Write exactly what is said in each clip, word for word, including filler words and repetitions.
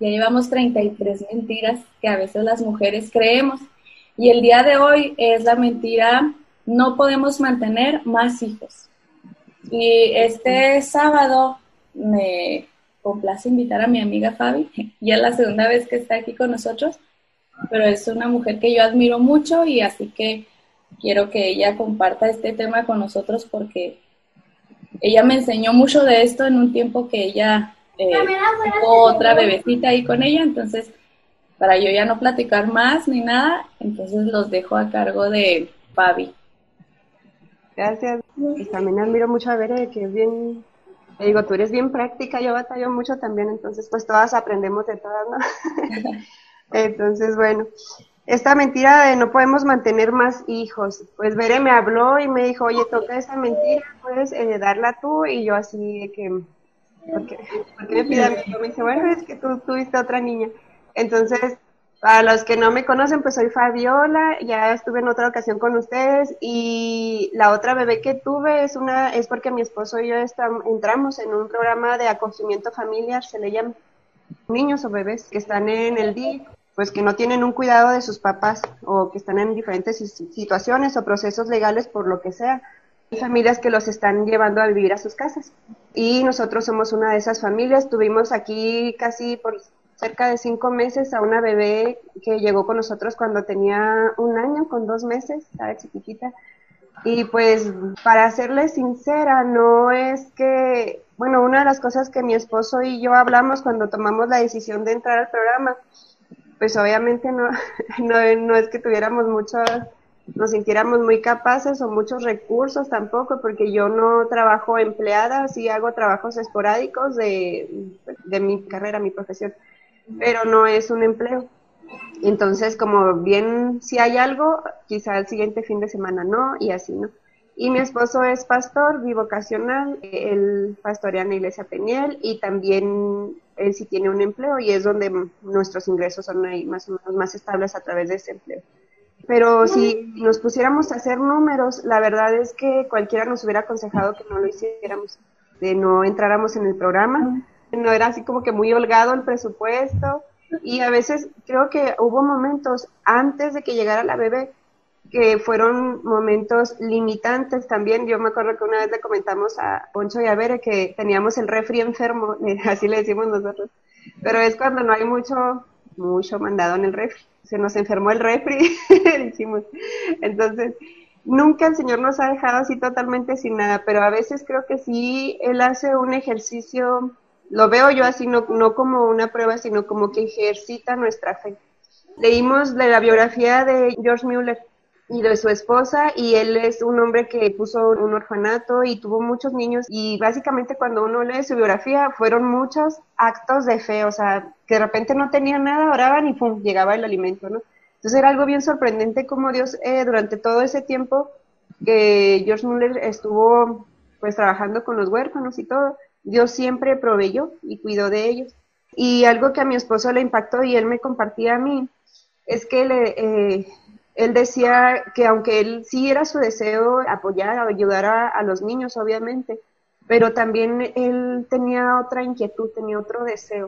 Ya llevamos treinta y tres mentiras que a veces las mujeres creemos. Y el día de hoy es la mentira, no podemos mantener más hijos. Y este sábado me complace invitar a mi amiga Fabi, ya es la segunda vez que está aquí con nosotros, pero es una mujer que yo admiro mucho y así que quiero que ella comparta este tema con nosotros porque ella me enseñó mucho de esto en un tiempo que ella eh, tuvo otra bebecita ahí con ella, entonces para yo ya no platicar más ni nada, entonces los dejo a cargo de Fabi. Gracias. Y también admiro mucho a Bere, que es bien, te digo, tú eres bien práctica, yo batallo mucho también, entonces pues todas aprendemos de todas, ¿no? Entonces, bueno, esta mentira de no podemos mantener más hijos, pues Bere me habló y me dijo, oye, toca esta mentira, puedes eh, darla tú, y yo así de que, ¿por qué, ¿por qué me pidas? Me dice, bueno, es que tú tuviste otra niña. Entonces, para los que no me conocen, pues soy Fabiola, ya estuve en otra ocasión con ustedes, y la otra bebé que tuve es una es porque mi esposo y yo estamos, entramos en un programa de acogimiento familiar, se le llama, niños o bebés que están en el D I F, pues que no tienen un cuidado de sus papás, o que están en diferentes situaciones o procesos legales por lo que sea. Hay familias que los están llevando a vivir a sus casas, y nosotros somos una de esas familias. Tuvimos aquí casi por cerca de cinco meses a una bebé que llegó con nosotros cuando tenía un año, con dos meses, estaba chiquitita. Y pues, para serles sincera, no es que, bueno, una de las cosas que mi esposo y yo hablamos cuando tomamos la decisión de entrar al programa, pues obviamente no, no, no es que tuviéramos muchos, nos sintiéramos muy capaces o muchos recursos tampoco, porque yo no trabajo empleada, sí hago trabajos esporádicos de, de mi carrera, mi profesión, pero no es un empleo. Entonces, como bien si hay algo, quizá el siguiente fin de semana no, y así, ¿no? Y mi esposo es pastor bivocacional, él pastorea en la iglesia Peniel, y también él sí tiene un empleo, y es donde nuestros ingresos son ahí más o menos más estables a través de ese empleo. Pero si nos pusiéramos a hacer números, la verdad es que cualquiera nos hubiera aconsejado que no lo hiciéramos, de no entráramos en el programa. No era así como que muy holgado el presupuesto, y a veces creo que hubo momentos antes de que llegara la bebé que fueron momentos limitantes también. Yo me acuerdo que una vez le comentamos a Poncho y a Bere que teníamos el refri enfermo, así le decimos nosotros, pero es cuando no hay mucho, mucho mandado en el refri. Se nos enfermó el refri, dijimos. Entonces, nunca el Señor nos ha dejado así totalmente sin nada, pero a veces creo que sí, Él hace un ejercicio, lo veo yo así, no, no como una prueba, sino como que ejercita nuestra fe. Leímos de la biografía de George Mueller y de su esposa, y él es un hombre que puso un orfanato y tuvo muchos niños, y básicamente cuando uno lee su biografía fueron muchos actos de fe, o sea, que de repente no tenían nada, oraban y pum, llegaba el alimento, ¿no? Entonces era algo bien sorprendente como Dios eh, durante todo ese tiempo que George Mueller estuvo pues trabajando con los huérfanos y todo, Dios siempre proveyó y cuidó de ellos. Y algo que a mi esposo le impactó y él me compartía a mí, es que le, eh, él decía que aunque él sí era su deseo apoyar, ayudar a, a los niños, obviamente, pero también él tenía otra inquietud, tenía otro deseo.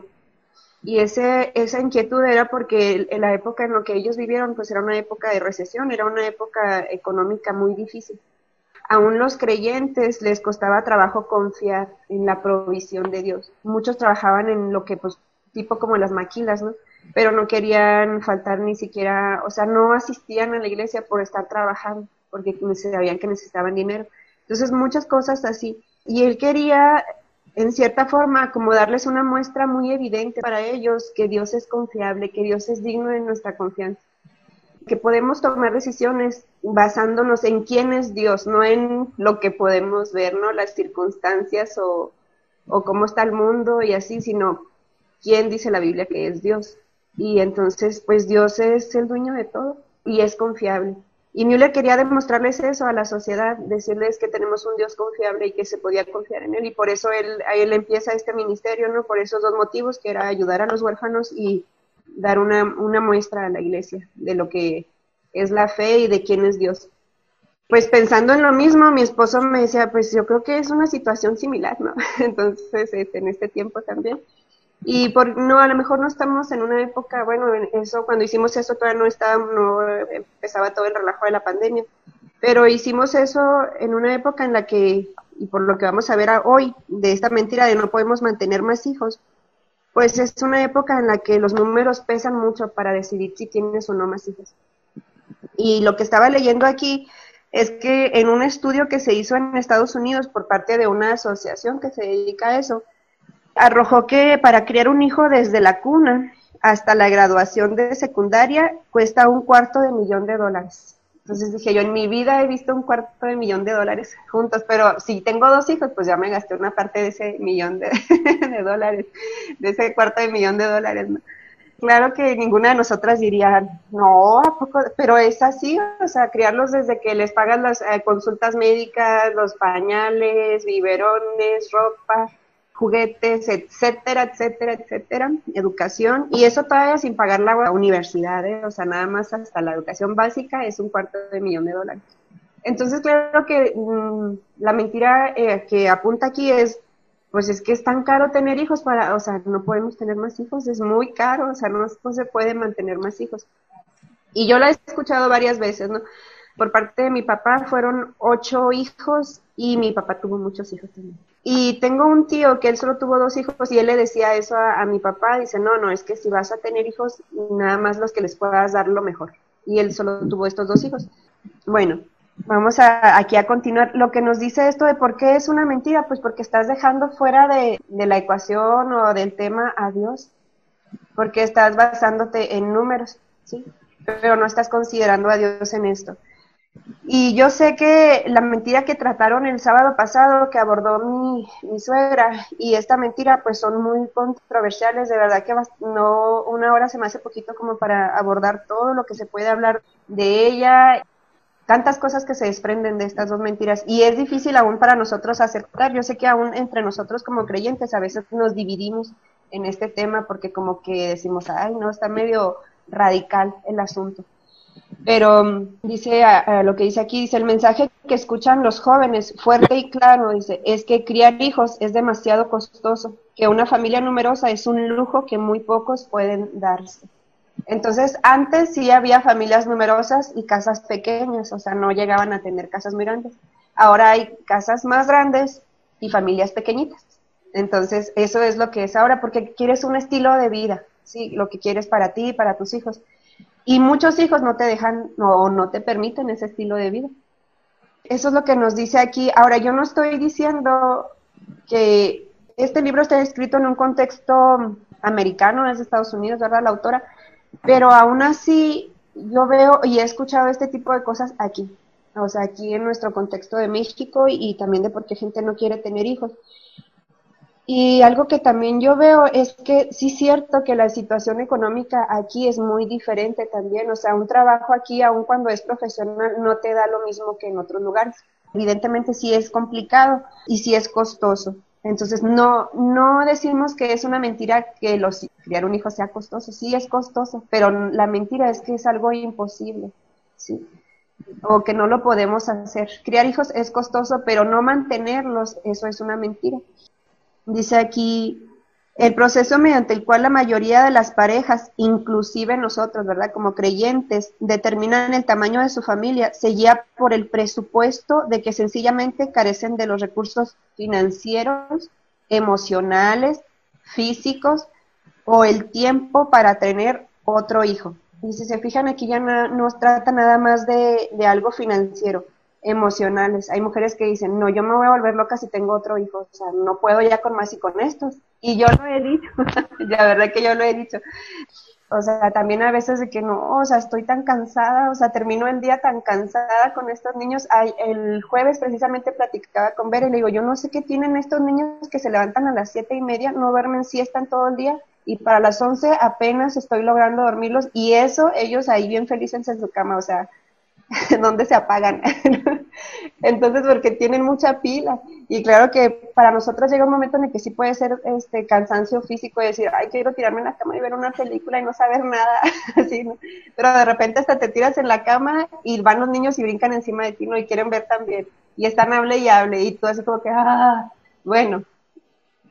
Y ese, esa inquietud era porque en la época en la que ellos vivieron, pues era una época de recesión, era una época económica muy difícil. Aún los creyentes les costaba trabajo confiar en la provisión de Dios. Muchos trabajaban en lo que, pues, tipo como las maquilas, ¿no? Pero no querían faltar ni siquiera, o sea, no asistían a la iglesia por estar trabajando, porque sabían que necesitaban dinero. Entonces, muchas cosas así. Y él quería, en cierta forma, como darles una muestra muy evidente para ellos que Dios es confiable, que Dios es digno de nuestra confianza, que podemos tomar decisiones basándonos en quién es Dios, no en lo que podemos ver, ¿no? Las circunstancias o, o cómo está el mundo y así, sino quién dice la Biblia que es Dios. Y entonces, pues Dios es el dueño de todo y es confiable. Y Müller quería demostrarles eso a la sociedad, decirles que tenemos un Dios confiable y que se podía confiar en él. Y por eso él, a él empieza este ministerio, ¿no? Por esos dos motivos, que era ayudar a los huérfanos y dar una, una muestra a la iglesia de lo que es la fe y de quién es Dios. Pues pensando en lo mismo, mi esposo me decía, pues yo creo que es una situación similar, ¿no? Entonces, este, en este tiempo también. Y por, no, a lo mejor no estamos en una época, bueno, eso, cuando hicimos eso todavía no estaba, no empezaba todo el relajo de la pandemia, pero hicimos eso en una época en la que, y por lo que vamos a ver hoy, de esta mentira de no podemos mantener más hijos, pues es una época en la que los números pesan mucho para decidir si tienes o no más hijos. Y lo que estaba leyendo aquí es que en un estudio que se hizo en Estados Unidos por parte de una asociación que se dedica a eso, arrojó que para criar un hijo desde la cuna hasta la graduación de secundaria cuesta un cuarto de millón de dólares. Entonces dije, yo en mi vida he visto un cuarto de millón de dólares juntos, pero si tengo dos hijos, pues ya me gasté una parte de ese millón de, de dólares, de ese cuarto de millón de dólares, ¿no? Claro que ninguna de nosotras diría, no, ¿a poco? Pero es así, o sea, criarlos desde que les pagan las eh, consultas médicas, los pañales, biberones, ropa, juguetes, etcétera, etcétera, etcétera, educación, y eso todavía sin pagar la universidad, ¿eh? O sea, nada más hasta la educación básica es un cuarto de millón de dólares. Entonces, claro que mmm, la mentira eh, que apunta aquí es, pues es que es tan caro tener hijos para, o sea, no podemos tener más hijos, es muy caro, o sea, no, no se puede mantener más hijos. Y yo la he escuchado varias veces, ¿no? Por parte de mi papá fueron ocho hijos y mi papá tuvo muchos hijos también. Y tengo un tío que él solo tuvo dos hijos y él le decía eso a, a mi papá, dice, no, no, es que si vas a tener hijos, nada más los que les puedas dar lo mejor. Y él solo tuvo estos dos hijos. Bueno, vamos a, aquí a continuar. Lo que nos dice esto de por qué es una mentira, pues porque estás dejando fuera de, de la ecuación o del tema a Dios, porque estás basándote en números, ¿sí? Pero no estás considerando a Dios en esto. Y yo sé que la mentira que trataron el sábado pasado, que abordó mi, mi suegra, y esta mentira pues son muy controversiales, de verdad que no, una hora se me hace poquito como para abordar todo lo que se puede hablar de ella, tantas cosas que se desprenden de estas dos mentiras, y es difícil aún para nosotros aceptar. Yo sé que aún entre nosotros como creyentes a veces nos dividimos en este tema porque como que decimos, ay no, está medio radical el asunto. Pero um, dice, uh, lo que dice aquí, dice, el mensaje que escuchan los jóvenes, fuerte y claro, dice, es que criar hijos es demasiado costoso, que una familia numerosa es un lujo que muy pocos pueden darse. Entonces, antes sí había familias numerosas y casas pequeñas, o sea, no llegaban a tener casas muy grandes. Ahora hay casas más grandes y familias pequeñitas. Entonces, eso es lo que es ahora, porque quieres un estilo de vida, sí, lo que quieres para ti y para tus hijos. Y muchos hijos no te dejan o no, no te permiten ese estilo de vida. Eso es lo que nos dice aquí. Ahora, yo no estoy diciendo que este libro esté escrito en un contexto americano, es de Estados Unidos, ¿verdad? La autora. Pero aún así, yo veo y he escuchado este tipo de cosas aquí. O sea, aquí en nuestro contexto de México y, y también de por qué gente no quiere tener hijos. Y algo que también yo veo es que sí es cierto que la situación económica aquí es muy diferente también, o sea, un trabajo aquí, aun cuando es profesional, no te da lo mismo que en otros lugares. Evidentemente sí es complicado y sí es costoso. Entonces no no decimos que es una mentira que los, criar un hijo sea costoso, sí es costoso, pero la mentira es que es algo imposible, sí, o que no lo podemos hacer. Criar hijos es costoso, pero no mantenerlos, eso es una mentira. Dice aquí, el proceso mediante el cual la mayoría de las parejas, inclusive nosotros, ¿verdad? Como creyentes, determinan el tamaño de su familia, se guía por el presupuesto de que sencillamente carecen de los recursos financieros, emocionales, físicos o el tiempo para tener otro hijo. Y si se fijan aquí ya no, no trata nada más de, de algo financiero, emocionales. Hay mujeres que dicen, no, yo me voy a volver loca si tengo otro hijo, o sea, no puedo ya con más y con estos. Y yo lo he dicho, la verdad que yo lo he dicho. O sea, también a veces de que no, o sea, estoy tan cansada, o sea, termino el día tan cansada con estos niños. Ay, el jueves precisamente platicaba con Vera y le digo, yo no sé qué tienen estos niños que se levantan a las siete y media, no duermen siestan todo el día, y para las once apenas estoy logrando dormirlos, y eso, ellos ahí bien felices en su cama, o sea, donde se apagan. Entonces, porque tienen mucha pila. Y claro que para nosotros llega un momento en el que sí puede ser este cansancio físico y decir, ay, quiero tirarme en la cama y ver una película y no saber nada. Así, ¿no? Pero de repente hasta te tiras en la cama y van los niños y brincan encima de ti, ¿no? Y quieren ver también. Y están hable y hable y todo así como que, ah, bueno.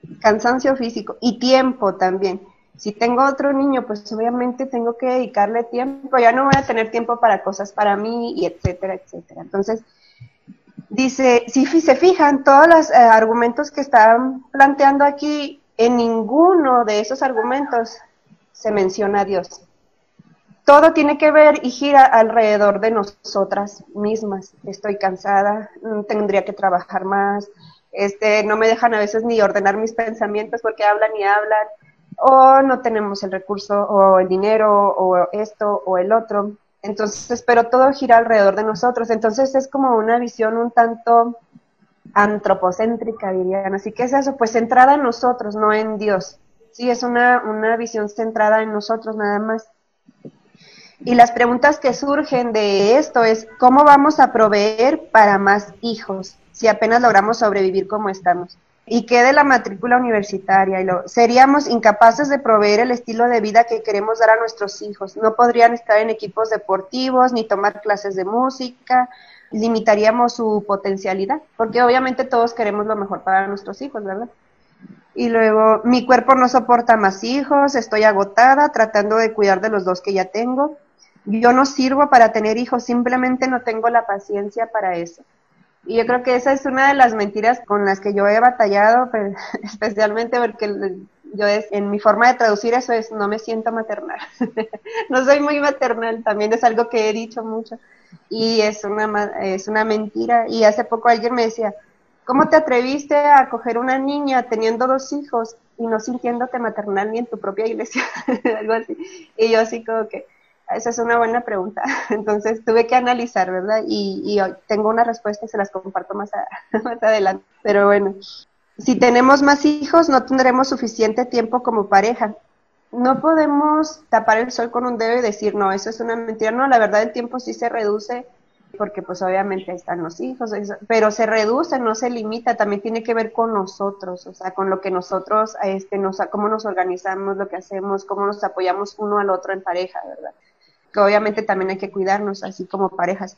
cansancio físico y tiempo también. Si tengo otro niño, pues obviamente tengo que dedicarle tiempo, ya no voy a tener tiempo para cosas para mí, y etcétera, etcétera. Entonces, dice, si se fijan, todos los eh, argumentos que están planteando aquí, en ninguno de esos argumentos se menciona a Dios. Todo tiene que ver y gira alrededor de nosotras mismas. Estoy cansada, tendría que trabajar más, este, no me dejan a veces ni ordenar mis pensamientos porque hablan y hablan, o no tenemos el recurso, o el dinero, o esto, o el otro. Entonces, pero todo gira alrededor de nosotros. Entonces es como una visión un tanto antropocéntrica, dirían. Así que es eso, pues centrada en nosotros, no en Dios. Sí, es una, una visión centrada en nosotros nada más. Y las preguntas que surgen de esto es, ¿cómo vamos a proveer para más hijos si apenas logramos sobrevivir como estamos? ¿Y qué de la matrícula universitaria? Y lo, seríamos incapaces de proveer el estilo de vida que queremos dar a nuestros hijos. No podrían estar en equipos deportivos ni tomar clases de música. Limitaríamos su potencialidad, porque obviamente todos queremos lo mejor para nuestros hijos, ¿verdad? Y luego, mi cuerpo no soporta más hijos, estoy agotada tratando de cuidar de los dos que ya tengo. Yo no sirvo para tener hijos, simplemente no tengo la paciencia para eso. Y yo creo que esa es una de las mentiras con las que yo he batallado, pues, especialmente porque yo es, en mi forma de traducir eso es, no me siento maternal. No soy muy maternal, también es algo que he dicho mucho. Y es una, es una mentira. Y hace poco alguien me decía, ¿cómo te atreviste a coger una niña teniendo dos hijos y no sintiéndote maternal ni en tu propia iglesia? Algo así. Y yo así como que, esa es una buena pregunta. Entonces tuve que analizar, ¿verdad? Y, y hoy tengo una respuesta y se las comparto más, a, más adelante. Pero bueno, si tenemos más hijos no tendremos suficiente tiempo como pareja. No podemos tapar el sol con un dedo y decir, no, eso es una mentira. No, la verdad el tiempo sí se reduce porque pues obviamente están los hijos, pero se reduce, no se limita, también tiene que ver con nosotros, o sea, con lo que nosotros, este, nos, cómo nos organizamos, lo que hacemos, cómo nos apoyamos uno al otro en pareja, ¿verdad? Que obviamente también hay que cuidarnos, así como parejas.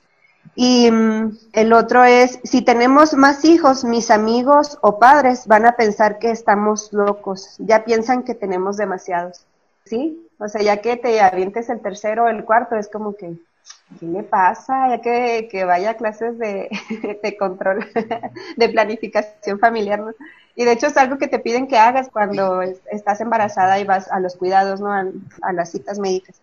Y um, el otro es, si tenemos más hijos, mis amigos o padres van a pensar que estamos locos, ya piensan que tenemos demasiados, ¿sí? O sea, ya que te avientes el tercero o el cuarto, es como que, ¿qué le pasa? Ya que, que vaya a clases de, de control, de planificación familiar, ¿no? Y de hecho es algo que te piden que hagas cuando es, estás embarazada y vas a los cuidados, ¿no? A, a las citas médicas.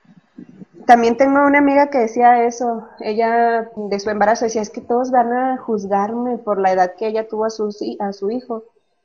También tengo una amiga que decía eso, ella de su embarazo decía, es que todos van a juzgarme por la edad que ella tuvo a su, a su hijo.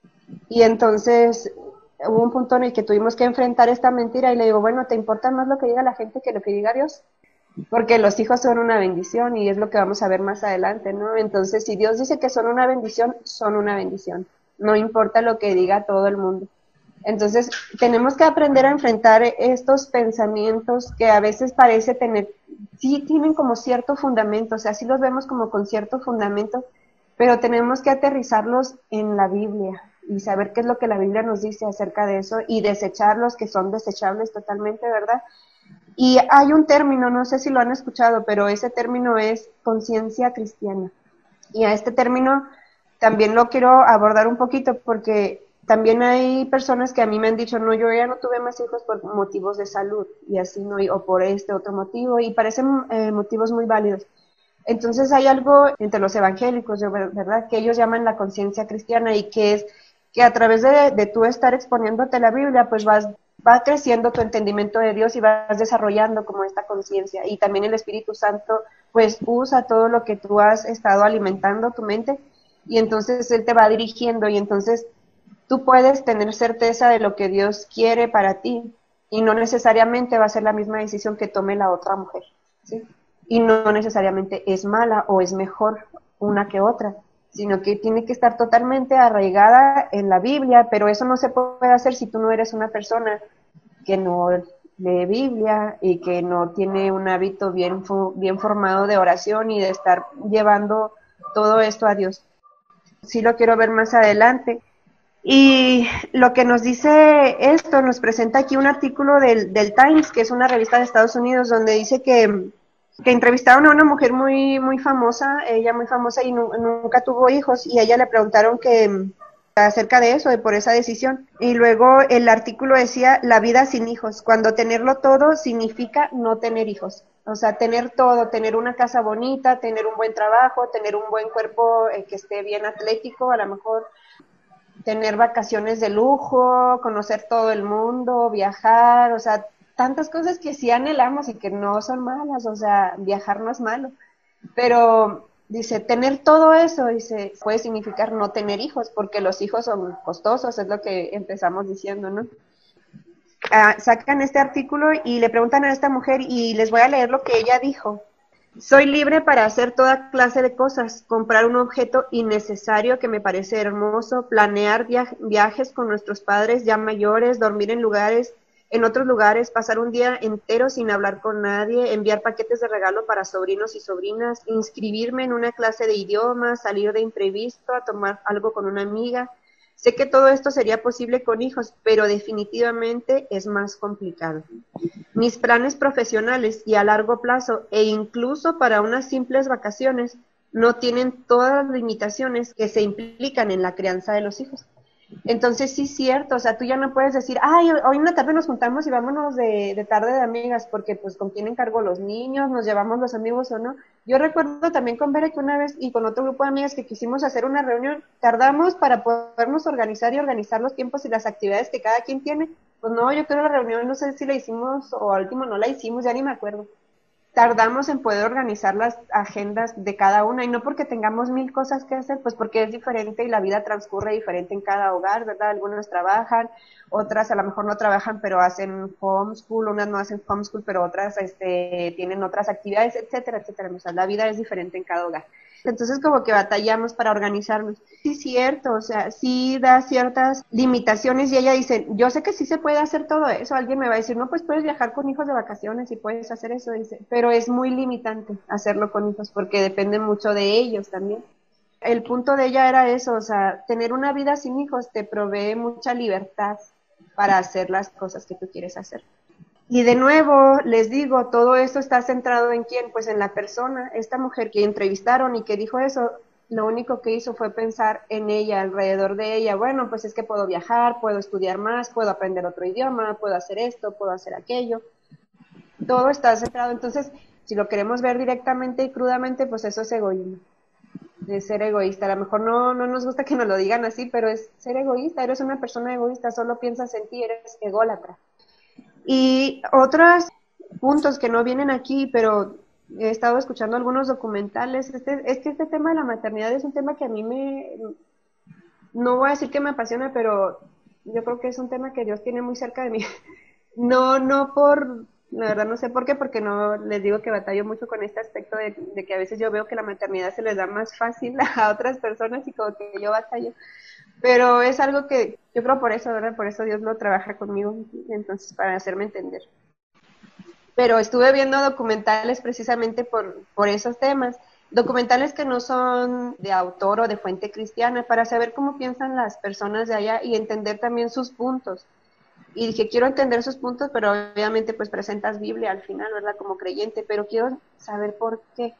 Y entonces hubo un punto en el que tuvimos que enfrentar esta mentira y le digo, bueno, ¿te importa más lo que diga la gente que lo que diga Dios? Porque los hijos son una bendición y es lo que vamos a ver más adelante, ¿no? Entonces, si Dios dice que son una bendición, son una bendición. No importa lo que diga todo el mundo. Entonces, tenemos que aprender a enfrentar estos pensamientos que a veces parece tener, sí tienen como cierto fundamento, o sea, sí los vemos como con cierto fundamento, pero tenemos que aterrizarlos en la Biblia y saber qué es lo que la Biblia nos dice acerca de eso y desechar los que son desechables totalmente, ¿verdad? Y hay un término, no sé si lo han escuchado, pero ese término es conciencia cristiana. Y a este término también lo quiero abordar un poquito porque también hay personas que a mí me han dicho, no, yo ya no tuve más hijos por motivos de salud y así no, o por este otro motivo, y parecen eh, motivos muy válidos. Entonces hay algo entre los evangélicos, ¿verdad?, que ellos llaman la conciencia cristiana y que es que a través de, de tú estar exponiéndote la Biblia, pues vas va creciendo tu entendimiento de Dios y vas desarrollando como esta conciencia. Y también el Espíritu Santo, pues, usa todo lo que tú has estado alimentando tu mente y entonces Él te va dirigiendo y entonces tú puedes tener certeza de lo que Dios quiere para ti y no necesariamente va a ser la misma decisión que tome la otra mujer, ¿sí? Y no necesariamente es mala o es mejor una que otra, sino que tiene que estar totalmente arraigada en la Biblia, pero eso no se puede hacer si tú no eres una persona que no lee Biblia y que no tiene un hábito bien, bien formado de oración y de estar llevando todo esto a Dios. Sí lo quiero ver más adelante. Y lo que nos dice esto, nos presenta aquí un artículo del, del Times, que es una revista de Estados Unidos, donde dice que que entrevistaron a una mujer muy muy famosa, ella muy famosa y nu nunca tuvo hijos, y a ella le preguntaron que, acerca de eso, de por esa decisión. Y luego el artículo decía, la vida sin hijos, cuando tenerlo todo significa no tener hijos. O sea, tener todo, tener una casa bonita, tener un buen trabajo, tener un buen cuerpo eh, que esté bien atlético, a lo mejor tener vacaciones de lujo, conocer todo el mundo, viajar, o sea, tantas cosas que sí anhelamos y que no son malas, o sea, viajar no es malo. Pero dice, tener todo eso, dice, puede significar no tener hijos, porque los hijos son costosos, es lo que empezamos diciendo, ¿no? Ah, sacan este artículo y le preguntan a esta mujer y les voy a leer lo que ella dijo. Soy libre para hacer toda clase de cosas, comprar un objeto innecesario que me parece hermoso, planear via- viajes con nuestros padres ya mayores, dormir en lugares, en otros lugares, pasar un día entero sin hablar con nadie, enviar paquetes de regalo para sobrinos y sobrinas, inscribirme en una clase de idiomas, salir de imprevisto a tomar algo con una amiga. Sé que todo esto sería posible con hijos, pero definitivamente es más complicado. Mis planes profesionales y a largo plazo e incluso para unas simples vacaciones no tienen todas las limitaciones que se implican en la crianza de los hijos. Entonces sí es cierto, o sea, tú ya no puedes decir, ay, hoy en la tarde nos juntamos y vámonos de, de tarde de amigas, porque pues con quién encargo los niños, nos llevamos los amigos o no. Yo recuerdo también con Vera que una vez y con otro grupo de amigas que quisimos hacer una reunión, tardamos para podernos organizar y organizar los tiempos y las actividades que cada quien tiene. Pues no, yo creo que la reunión no sé si la hicimos o al último no la hicimos, ya ni me acuerdo. Tardamos en poder organizar las agendas de cada una y no porque tengamos mil cosas que hacer, pues porque es diferente y la vida transcurre diferente en cada hogar, ¿verdad? Algunas trabajan, otras a lo mejor no trabajan pero hacen homeschool, unas no hacen homeschool pero otras este, tienen otras actividades, etcétera, etcétera. O sea, la vida es diferente en cada hogar. Entonces como que batallamos para organizarnos. Sí, es cierto, o sea, sí da ciertas limitaciones y ella dice, yo sé que sí se puede hacer todo eso. Alguien me va a decir, no, pues puedes viajar con hijos de vacaciones y puedes hacer eso, dice, pero es muy limitante hacerlo con hijos porque depende mucho de ellos también. El punto de ella era eso, o sea, tener una vida sin hijos te provee mucha libertad para hacer las cosas que tú quieres hacer. Y de nuevo, les digo, todo esto está centrado en quién, pues en la persona. Esta mujer que entrevistaron y que dijo eso, lo único que hizo fue pensar en ella, alrededor de ella. Bueno, pues es que puedo viajar, puedo estudiar más, puedo aprender otro idioma, puedo hacer esto, puedo hacer aquello. Todo está centrado. Entonces, si lo queremos ver directamente y crudamente, pues eso es egoísmo. Es ser egoísta. A lo mejor no, no nos gusta que nos lo digan así, pero es ser egoísta. Eres una persona egoísta, solo piensas en ti, eres ególatra. Y otros puntos que no vienen aquí, pero he estado escuchando algunos documentales, este, es que este tema de la maternidad es un tema que a mí me, no voy a decir que me apasiona, pero yo creo que es un tema que Dios tiene muy cerca de mí. No, no por, la verdad no sé por qué, porque no, les digo que batallo mucho con este aspecto de, de que a veces yo veo que la maternidad se les da más fácil a otras personas y como que yo batallo. Pero es algo que yo creo por eso, ¿verdad? Por eso Dios lo trabaja conmigo, entonces para hacerme entender. Pero estuve viendo documentales precisamente por, por esos temas, documentales que no son de autor o de fuente cristiana, para saber cómo piensan las personas de allá y entender también sus puntos. Y dije, quiero entender sus puntos, pero obviamente pues presentas Biblia al final, ¿verdad? Como creyente, pero quiero saber por qué.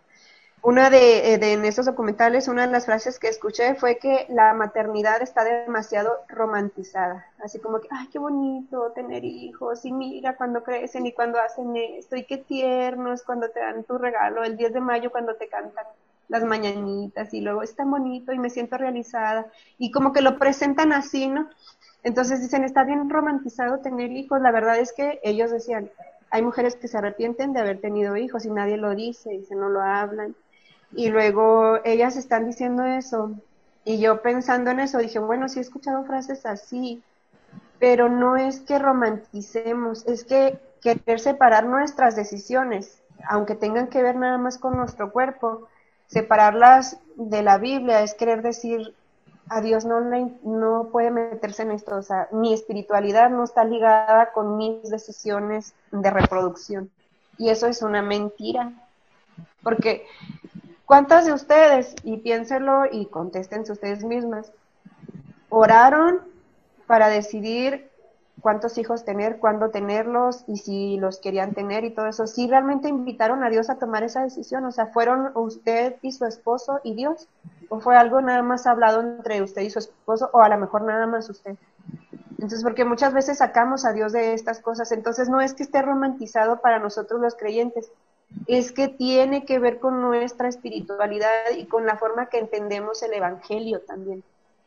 Una de, de en estos documentales, una de las frases que escuché fue que la maternidad está demasiado romantizada, así como que, ay, qué bonito tener hijos, y mira cuando crecen y cuando hacen esto, y qué tiernos cuando te dan tu regalo, el diez de mayo cuando te cantan las mañanitas, y luego es tan bonito y me siento realizada, y como que lo presentan así, ¿no? Entonces dicen, está bien romantizado tener hijos. La verdad es que ellos decían, hay mujeres que se arrepienten de haber tenido hijos y nadie lo dice, dice, no lo hablan. Y luego ellas están diciendo eso, y yo pensando en eso dije, bueno, sí he escuchado frases así, pero no es que romanticemos, es que querer separar nuestras decisiones, aunque tengan que ver nada más con nuestro cuerpo, separarlas de la Biblia es querer decir, a Dios no, le, no puede meterse en esto, o sea, mi espiritualidad no está ligada con mis decisiones de reproducción, y eso es una mentira, porque ¿cuántas de ustedes, y piénsenlo y contéstense ustedes mismas, oraron para decidir cuántos hijos tener, cuándo tenerlos y si los querían tener y todo eso? ¿Sí realmente invitaron a Dios a tomar esa decisión? O sea, ¿fueron usted y su esposo y Dios? o fue algo nada más hablado entre usted y su esposo, o a lo mejor nada más usted. Entonces, porque muchas veces sacamos a Dios de estas cosas, entonces no es que esté romantizado para nosotros los creyentes, es que tiene que ver con nuestra espiritualidad y con la forma que entendemos el evangelio también.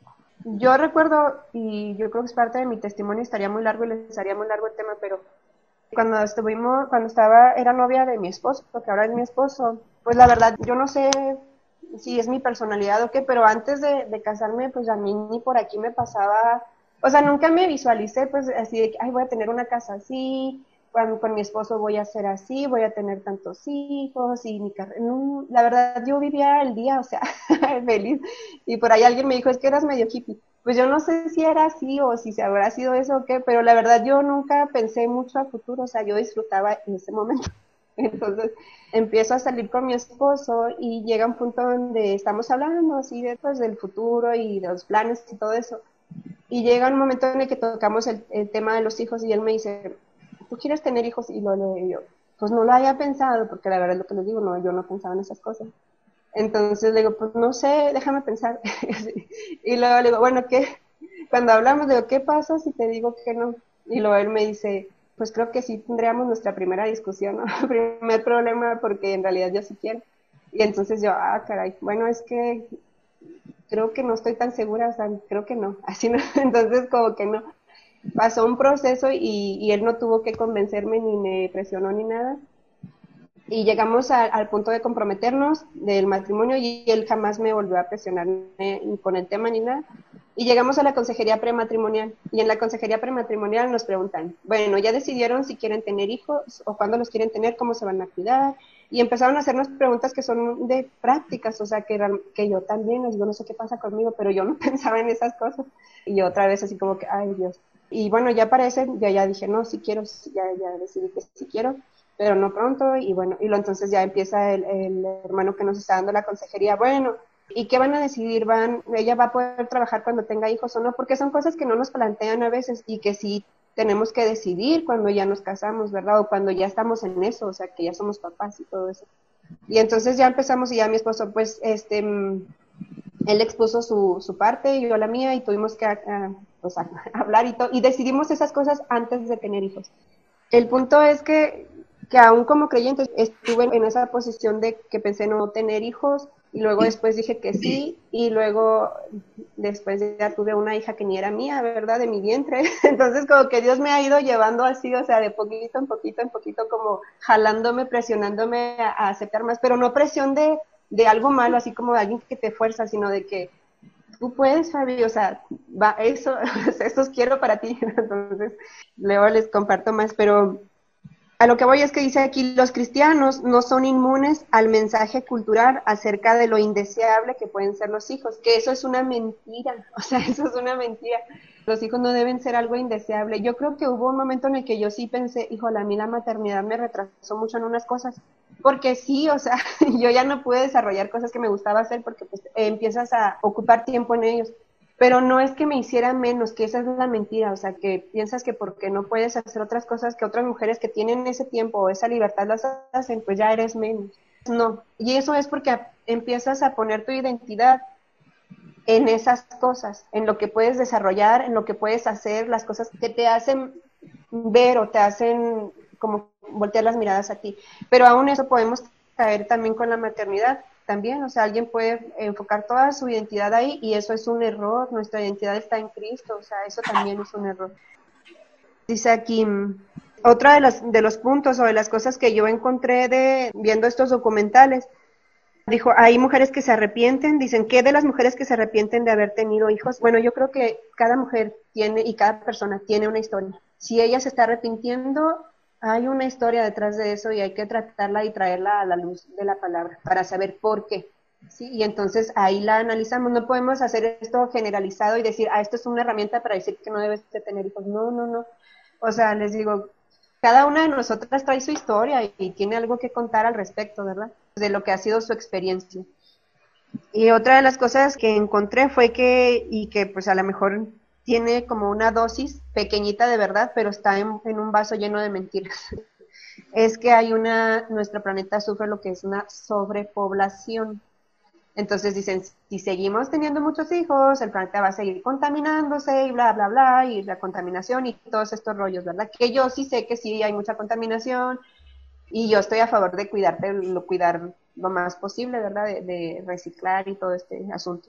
Yo recuerdo, y yo creo que es parte de mi testimonio, estaría muy largo y les haría muy largo el tema, pero cuando estuvimos, cuando estaba, era novia de mi esposo, porque ahora es mi esposo, pues la verdad, yo no sé si es mi personalidad o qué, pero antes de, de casarme, pues a mí ni por aquí me pasaba, o sea, nunca me visualicé, pues así de que, ay, voy a tener una casa así, cuando con mi esposo voy a ser así, voy a tener tantos hijos, y mi carrera, no, la verdad, yo vivía el día, o sea, feliz, y por ahí alguien me dijo, es que eras medio hippie. Pues yo no sé si era así o si se habrá sido eso o qué, pero la verdad yo nunca pensé mucho a futuro, o sea, yo disfrutaba en ese momento. Entonces empiezo a salir con mi esposo y llega un punto donde estamos hablando así de, pues, del futuro y de los planes y todo eso. Y llega un momento en el que tocamos el, el tema de los hijos y él me dice, ¿tú quieres tener hijos? Y lo le yo, pues no lo había pensado, porque la verdad es lo que les digo, no, yo no pensaba en esas cosas. Entonces le digo, pues no sé, déjame pensar. Y luego le digo, bueno, ¿qué? Cuando hablamos, le digo, ¿qué pasa si te digo que no? Y luego él me dice, pues creo que sí tendríamos nuestra primera discusión, ¿no? Primer problema, porque en realidad yo sí quiero. Y entonces yo, ah, caray, bueno, es que creo que no estoy tan segura, o sea, creo que no. Así no, entonces como que no. Pasó un proceso y, y él no tuvo que convencerme, ni me presionó, ni nada. Y llegamos a, al punto de comprometernos del matrimonio y él jamás me volvió a presionar ni con el tema ni nada. Y llegamos a la consejería prematrimonial. Y en la consejería prematrimonial nos preguntan, bueno, ya decidieron si quieren tener hijos o cuándo los quieren tener, cómo se van a cuidar. Y empezaron a hacernos preguntas que son de prácticas, o sea, que, que yo también, les digo, no sé qué pasa conmigo, pero yo no pensaba en esas cosas. Y otra vez así como que, ay Dios. Y bueno, ya parece, ya, ya dije, no, si quiero, ya, ya decidí que sí quiero, pero no pronto, y bueno, y lo entonces ya empieza el, el hermano que nos está dando la consejería, bueno, ¿y qué van a decidir? ¿Van, ella va a poder trabajar cuando tenga hijos o no? Porque son cosas que no nos plantean a veces y que sí tenemos que decidir cuando ya nos casamos, ¿verdad? O cuando ya estamos en eso, o sea, que ya somos papás y todo eso. Y entonces ya empezamos y ya mi esposo, pues, este, él expuso su, su parte y yo la mía y tuvimos que uh, pues, a, hablar y todo, y decidimos esas cosas antes de tener hijos. El punto es que que aún como creyente estuve en esa posición de que pensé no tener hijos y luego después dije que sí y luego después ya tuve una hija que ni era mía, ¿verdad? De mi vientre. Entonces como que Dios me ha ido llevando así, o sea, de poquito en poquito en poquito como jalándome, presionándome a, a aceptar más, pero no presión de, de algo malo, así como de alguien que te fuerza, sino de que tú puedes, Fabi, o sea, va, eso, eso quiero para ti. Entonces luego les comparto más, pero a lo que voy es que dice aquí, los cristianos no son inmunes al mensaje cultural acerca de lo indeseable que pueden ser los hijos, que eso es una mentira, o sea, eso es una mentira. Los hijos no deben ser algo indeseable. Yo creo que hubo un momento en el que yo sí pensé, híjole, a mí la maternidad me retrasó mucho en unas cosas, porque sí, o sea, yo ya no pude desarrollar cosas que me gustaba hacer porque pues eh, empiezas a ocupar tiempo en ellos. Pero no es que me hiciera menos, que esa es la mentira, o sea, que piensas que porque no puedes hacer otras cosas que otras mujeres que tienen ese tiempo o esa libertad las hacen, pues ya eres menos. No, y eso es porque empiezas a poner tu identidad en esas cosas, en lo que puedes desarrollar, en lo que puedes hacer, las cosas que te hacen ver o te hacen como voltear las miradas a ti. Pero aún eso podemos caer también con la maternidad. También, o sea, alguien puede enfocar toda su identidad ahí y eso es un error, nuestra identidad está en Cristo, o sea, eso también es un error. Dice aquí, otra de los, de los puntos o de las cosas que yo encontré de viendo estos documentales, dijo, hay mujeres que se arrepienten, dicen, ¿qué de las mujeres que se arrepienten de haber tenido hijos? Bueno, yo creo que cada mujer tiene y cada persona tiene una historia. Si ella se está arrepintiendo, hay una historia detrás de eso y hay que tratarla y traerla a la luz de la palabra para saber por qué. ¿Sí? Y entonces ahí la analizamos. No podemos hacer esto generalizado y decir, ah, esto es una herramienta para decir que no debes de tener hijos. No, no, no. O sea, les digo, cada una de nosotras trae su historia y, y tiene algo que contar al respecto, ¿verdad? De lo que ha sido su experiencia. Y otra de las cosas que encontré fue que, y que pues a lo mejor tiene como una dosis pequeñita de verdad, pero está en, en un vaso lleno de mentiras. Es que hay una, nuestro planeta sufre lo que es una sobrepoblación. Entonces dicen, si seguimos teniendo muchos hijos, el planeta va a seguir contaminándose y bla, bla, bla, y la contaminación y todos estos rollos, ¿verdad? Que yo sí sé que sí hay mucha contaminación y yo estoy a favor de cuidarte, lo, cuidar lo más posible, ¿verdad? De, de reciclar y todo este asunto.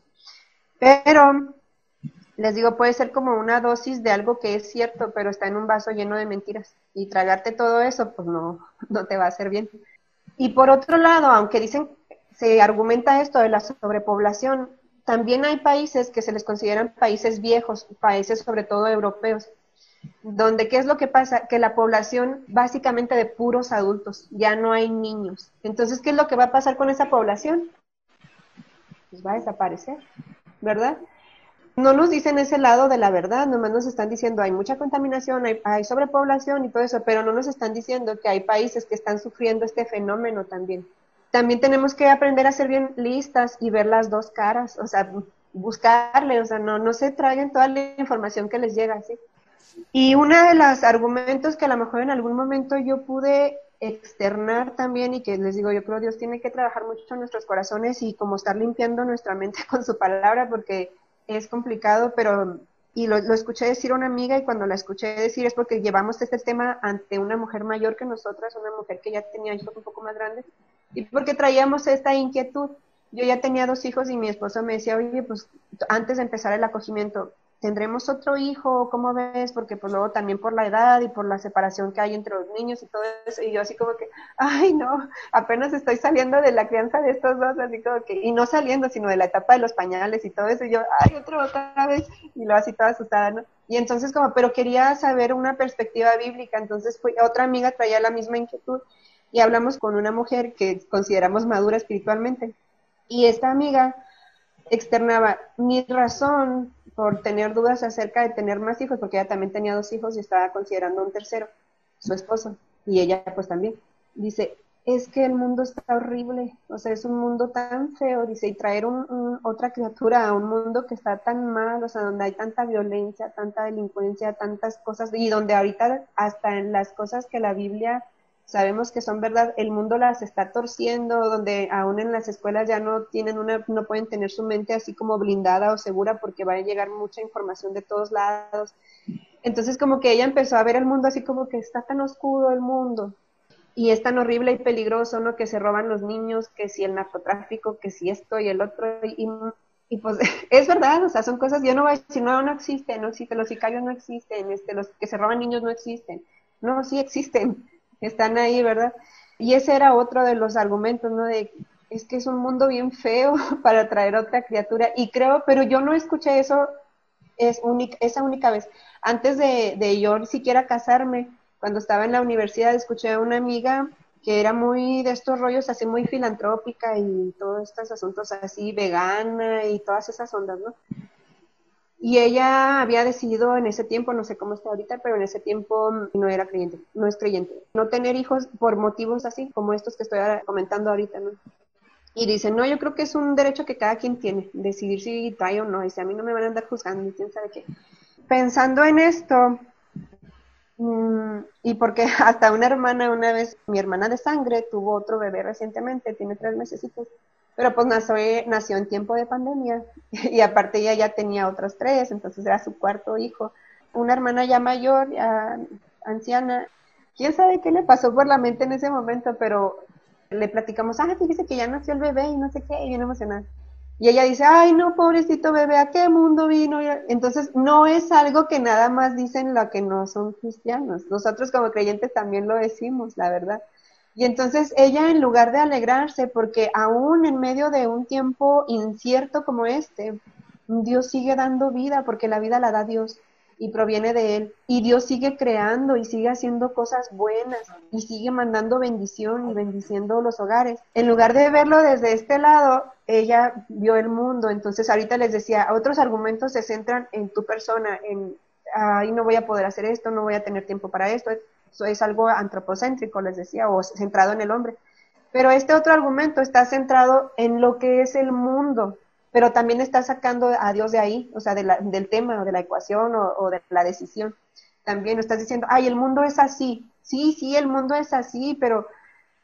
Pero, les digo, puede ser como una dosis de algo que es cierto, pero está en un vaso lleno de mentiras. Y tragarte todo eso, pues no, no te va a hacer bien. Y por otro lado, aunque dicen, se argumenta esto de la sobrepoblación, también hay países que se les consideran países viejos, países sobre todo europeos, donde ¿qué es lo que pasa? Que la población básicamente de puros adultos, ya no hay niños. Entonces, ¿qué es lo que va a pasar con esa población? Pues va a desaparecer, ¿verdad? No nos dicen ese lado de la verdad, nomás nos están diciendo hay mucha contaminación, hay, hay sobrepoblación y todo eso, pero no nos están diciendo que hay países que están sufriendo este fenómeno también. También tenemos que aprender a ser bien listas y ver las dos caras, o sea, buscarle, o sea, no, no se traigan toda la información que les llega, ¿sí? Y uno de los argumentos que a lo mejor en algún momento yo pude externar también y que les digo, yo creo Dios tiene que trabajar mucho en nuestros corazones y como estar limpiando nuestra mente con su palabra porque es complicado, pero y lo, lo escuché decir a una amiga y cuando la escuché decir es porque llevamos este tema ante una mujer mayor que nosotras, una mujer que ya tenía hijos un poco más grandes y porque traíamos esta inquietud. Yo ya tenía dos hijos y mi esposo me decía, oye, pues antes de empezar el acogimiento, ¿tendremos otro hijo? ¿Cómo ves? Porque pues luego también por la edad y por la separación que hay entre los niños y todo eso, y yo así como que, ay no, apenas estoy saliendo de la crianza de estos dos, así como que, y no saliendo, sino de la etapa de los pañales y todo eso, y yo, ay, otro otra vez, y luego así toda asustada, ¿no? Y entonces como, pero quería saber una perspectiva bíblica, entonces fui, otra amiga traía la misma inquietud, y hablamos con una mujer que consideramos madura espiritualmente, y esta amiga externaba mi razón por tener dudas acerca de tener más hijos, porque ella también tenía dos hijos y estaba considerando un tercero, su esposo, y ella pues también. Dice, es que el mundo está horrible, o sea, es un mundo tan feo, dice, y traer un, un, otra criatura a un mundo que está tan mal, o sea, donde hay tanta violencia, tanta delincuencia, tantas cosas, y donde ahorita hasta en las cosas que la Biblia sabemos que son verdad, el mundo las está torciendo, donde aún en las escuelas ya no tienen una, no pueden tener su mente así como blindada o segura porque va a llegar mucha información de todos lados. Entonces como que ella empezó a ver el mundo así como que está tan oscuro el mundo y es tan horrible y peligroso, ¿no? Que se roban los niños, que si el narcotráfico, que si esto y el otro y, y pues es verdad, o sea, son cosas, yo no voy a decir, no, no existen, no existen, los sicarios no existen, este, los que se roban niños no existen, no, sí existen, están ahí, ¿verdad? Y ese era otro de los argumentos, ¿no? De, es que es un mundo bien feo para traer otra criatura, y creo, pero yo no escuché eso es única, esa única vez. Antes de, de yo siquiera casarme, cuando estaba en la universidad, escuché a una amiga que era muy de estos rollos así muy filantrópica y todos estos asuntos así, vegana y todas esas ondas, ¿no? Y ella había decidido en ese tiempo, no sé cómo está ahorita, pero en ese tiempo no era creyente, no es creyente. No tener hijos por motivos así, como estos que estoy comentando ahorita, ¿no? Y dice, no, yo creo que es un derecho que cada quien tiene, decidir si trae o no. Dice, a mí no me van a andar juzgando, quién sabe qué. Pensando en esto, mmm, y porque hasta una hermana, una vez, mi hermana de sangre, tuvo otro bebé recientemente, tiene tres mesecitos, pero pues nació, nació en tiempo de pandemia, y aparte ella ya tenía otros tres, entonces era su cuarto hijo. Una hermana ya mayor, ya anciana, quién sabe qué le pasó por la mente en ese momento, pero le platicamos, ah, fíjese que ya nació el bebé y no sé qué, y bien emocionada. Y ella dice, ay, no, pobrecito bebé, ¿a qué mundo vino? Entonces, no es algo que nada más dicen lo que no son cristianos. Nosotros como creyentes también lo decimos, la verdad. Y entonces ella, en lugar de alegrarse, porque aún en medio de un tiempo incierto como este, Dios sigue dando vida, porque la vida la da Dios y proviene de Él. Y Dios sigue creando y sigue haciendo cosas buenas y sigue mandando bendición y bendiciendo los hogares. En lugar de verlo desde este lado, ella vio el mundo. Entonces ahorita les decía, otros argumentos se centran en tu persona, en, ay, no voy a poder hacer esto, no voy a tener tiempo para esto. Eso es algo antropocéntrico, les decía, o centrado en el hombre. Pero este otro argumento está centrado en lo que es el mundo, pero también está sacando a Dios de ahí, o sea, de la, del tema, o de la ecuación, o, o de la decisión. También estás diciendo, ay, el mundo es así. Sí, sí, el mundo es así, pero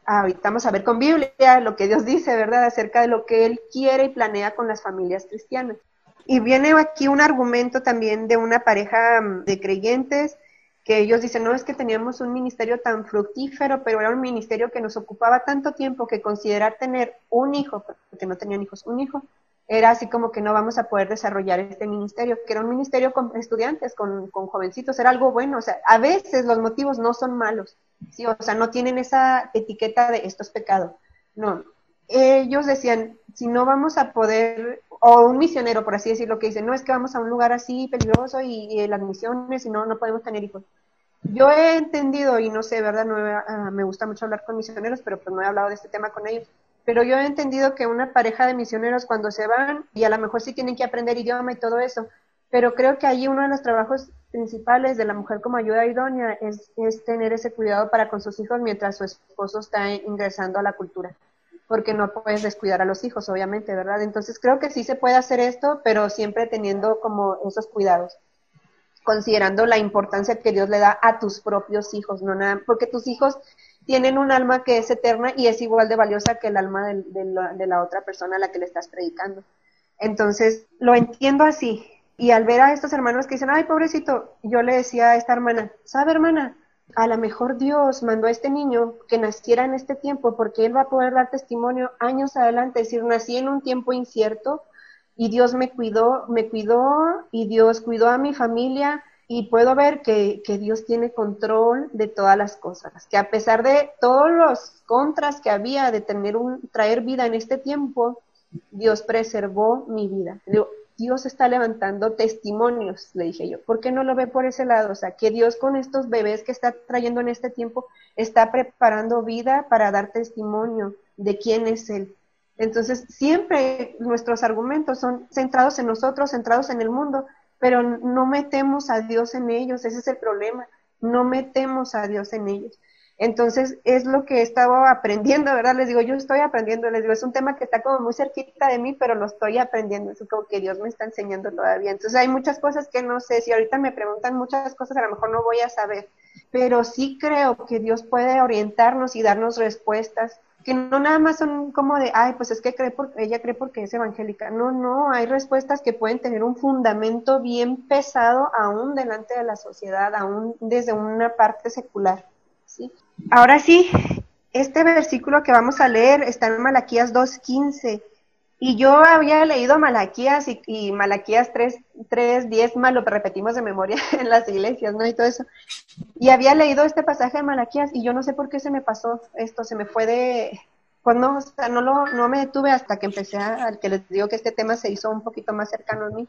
ahorita vamos a ver con Biblia lo que Dios dice, ¿verdad?, acerca de lo que Él quiere y planea con las familias cristianas. Y viene aquí un argumento también de una pareja de creyentes, que ellos dicen, no, es que teníamos un ministerio tan fructífero, pero era un ministerio que nos ocupaba tanto tiempo que considerar tener un hijo, porque no tenían hijos, un hijo, era así como que no vamos a poder desarrollar este ministerio, que era un ministerio con estudiantes, con, con jovencitos, era algo bueno. O sea, a veces los motivos no son malos, ¿sí? O sea, no tienen esa etiqueta de esto es pecado, no. Ellos decían, si no vamos a poder, o un misionero, por así decirlo, que dice, no, es que vamos a un lugar así peligroso y, y las misiones, y no, no podemos tener hijos. Yo he entendido, y no sé, ¿verdad? No he, uh, me gusta mucho hablar con misioneros, pero pues no he hablado de este tema con ellos. Pero yo he entendido que una pareja de misioneros cuando se van, y a lo mejor sí tienen que aprender idioma y todo eso, pero creo que ahí uno de los trabajos principales de la mujer como ayuda idónea es, es tener ese cuidado para con sus hijos mientras su esposo está ingresando a la cultura, porque no puedes descuidar a los hijos, obviamente, ¿verdad? Entonces creo que sí se puede hacer esto, pero siempre teniendo como esos cuidados, considerando la importancia que Dios le da a tus propios hijos, no nada, porque tus hijos tienen un alma que es eterna y es igual de valiosa que el alma de, de, la, de la otra persona a la que le estás predicando. Entonces, lo entiendo así. Y al ver a estos hermanos que dicen, ay, pobrecito, yo le decía a esta hermana, ¿sabe, hermana? A lo mejor Dios mandó a este niño que naciera en este tiempo porque él va a poder dar testimonio años adelante, es decir, nací en un tiempo incierto y Dios me cuidó, me cuidó y Dios cuidó a mi familia. Y puedo ver que, que Dios tiene control de todas las cosas, que a pesar de todos los contras que había de tener un, traer vida en este tiempo, Dios preservó mi vida. Digo, Dios está levantando testimonios, le dije yo. ¿Por qué no lo ve por ese lado? O sea, que Dios con estos bebés que está trayendo en este tiempo está preparando vida para dar testimonio de quién es Él. Entonces, siempre nuestros argumentos son centrados en nosotros, centrados en el mundo, pero no metemos a Dios en ellos, ese es el problema, no metemos a Dios en ellos. Entonces, es lo que he estado aprendiendo, ¿verdad? Les digo, yo estoy aprendiendo, les digo, es un tema que está como muy cerquita de mí, pero lo estoy aprendiendo, es como que Dios me está enseñando todavía. Entonces, hay muchas cosas que no sé, si ahorita me preguntan muchas cosas, a lo mejor no voy a saber, pero sí creo que Dios puede orientarnos y darnos respuestas, que no nada más son como de, ay, pues es que cree porque, ella cree porque es evangélica. No, no, hay respuestas que pueden tener un fundamento bien pesado aún delante de la sociedad, aún desde una parte secular, ¿sí? Ahora sí, este versículo que vamos a leer está en Malaquías dos quince, y yo había leído Malaquías y, y Malaquías tres diez, más lo repetimos de memoria en las iglesias, ¿no? Y todo eso. Y había leído este pasaje de Malaquías y yo no sé por qué se me pasó esto, se me fue de, pues no, o sea, no, lo, no me detuve hasta que empecé a, al que les digo que este tema se hizo un poquito más cercano a mí.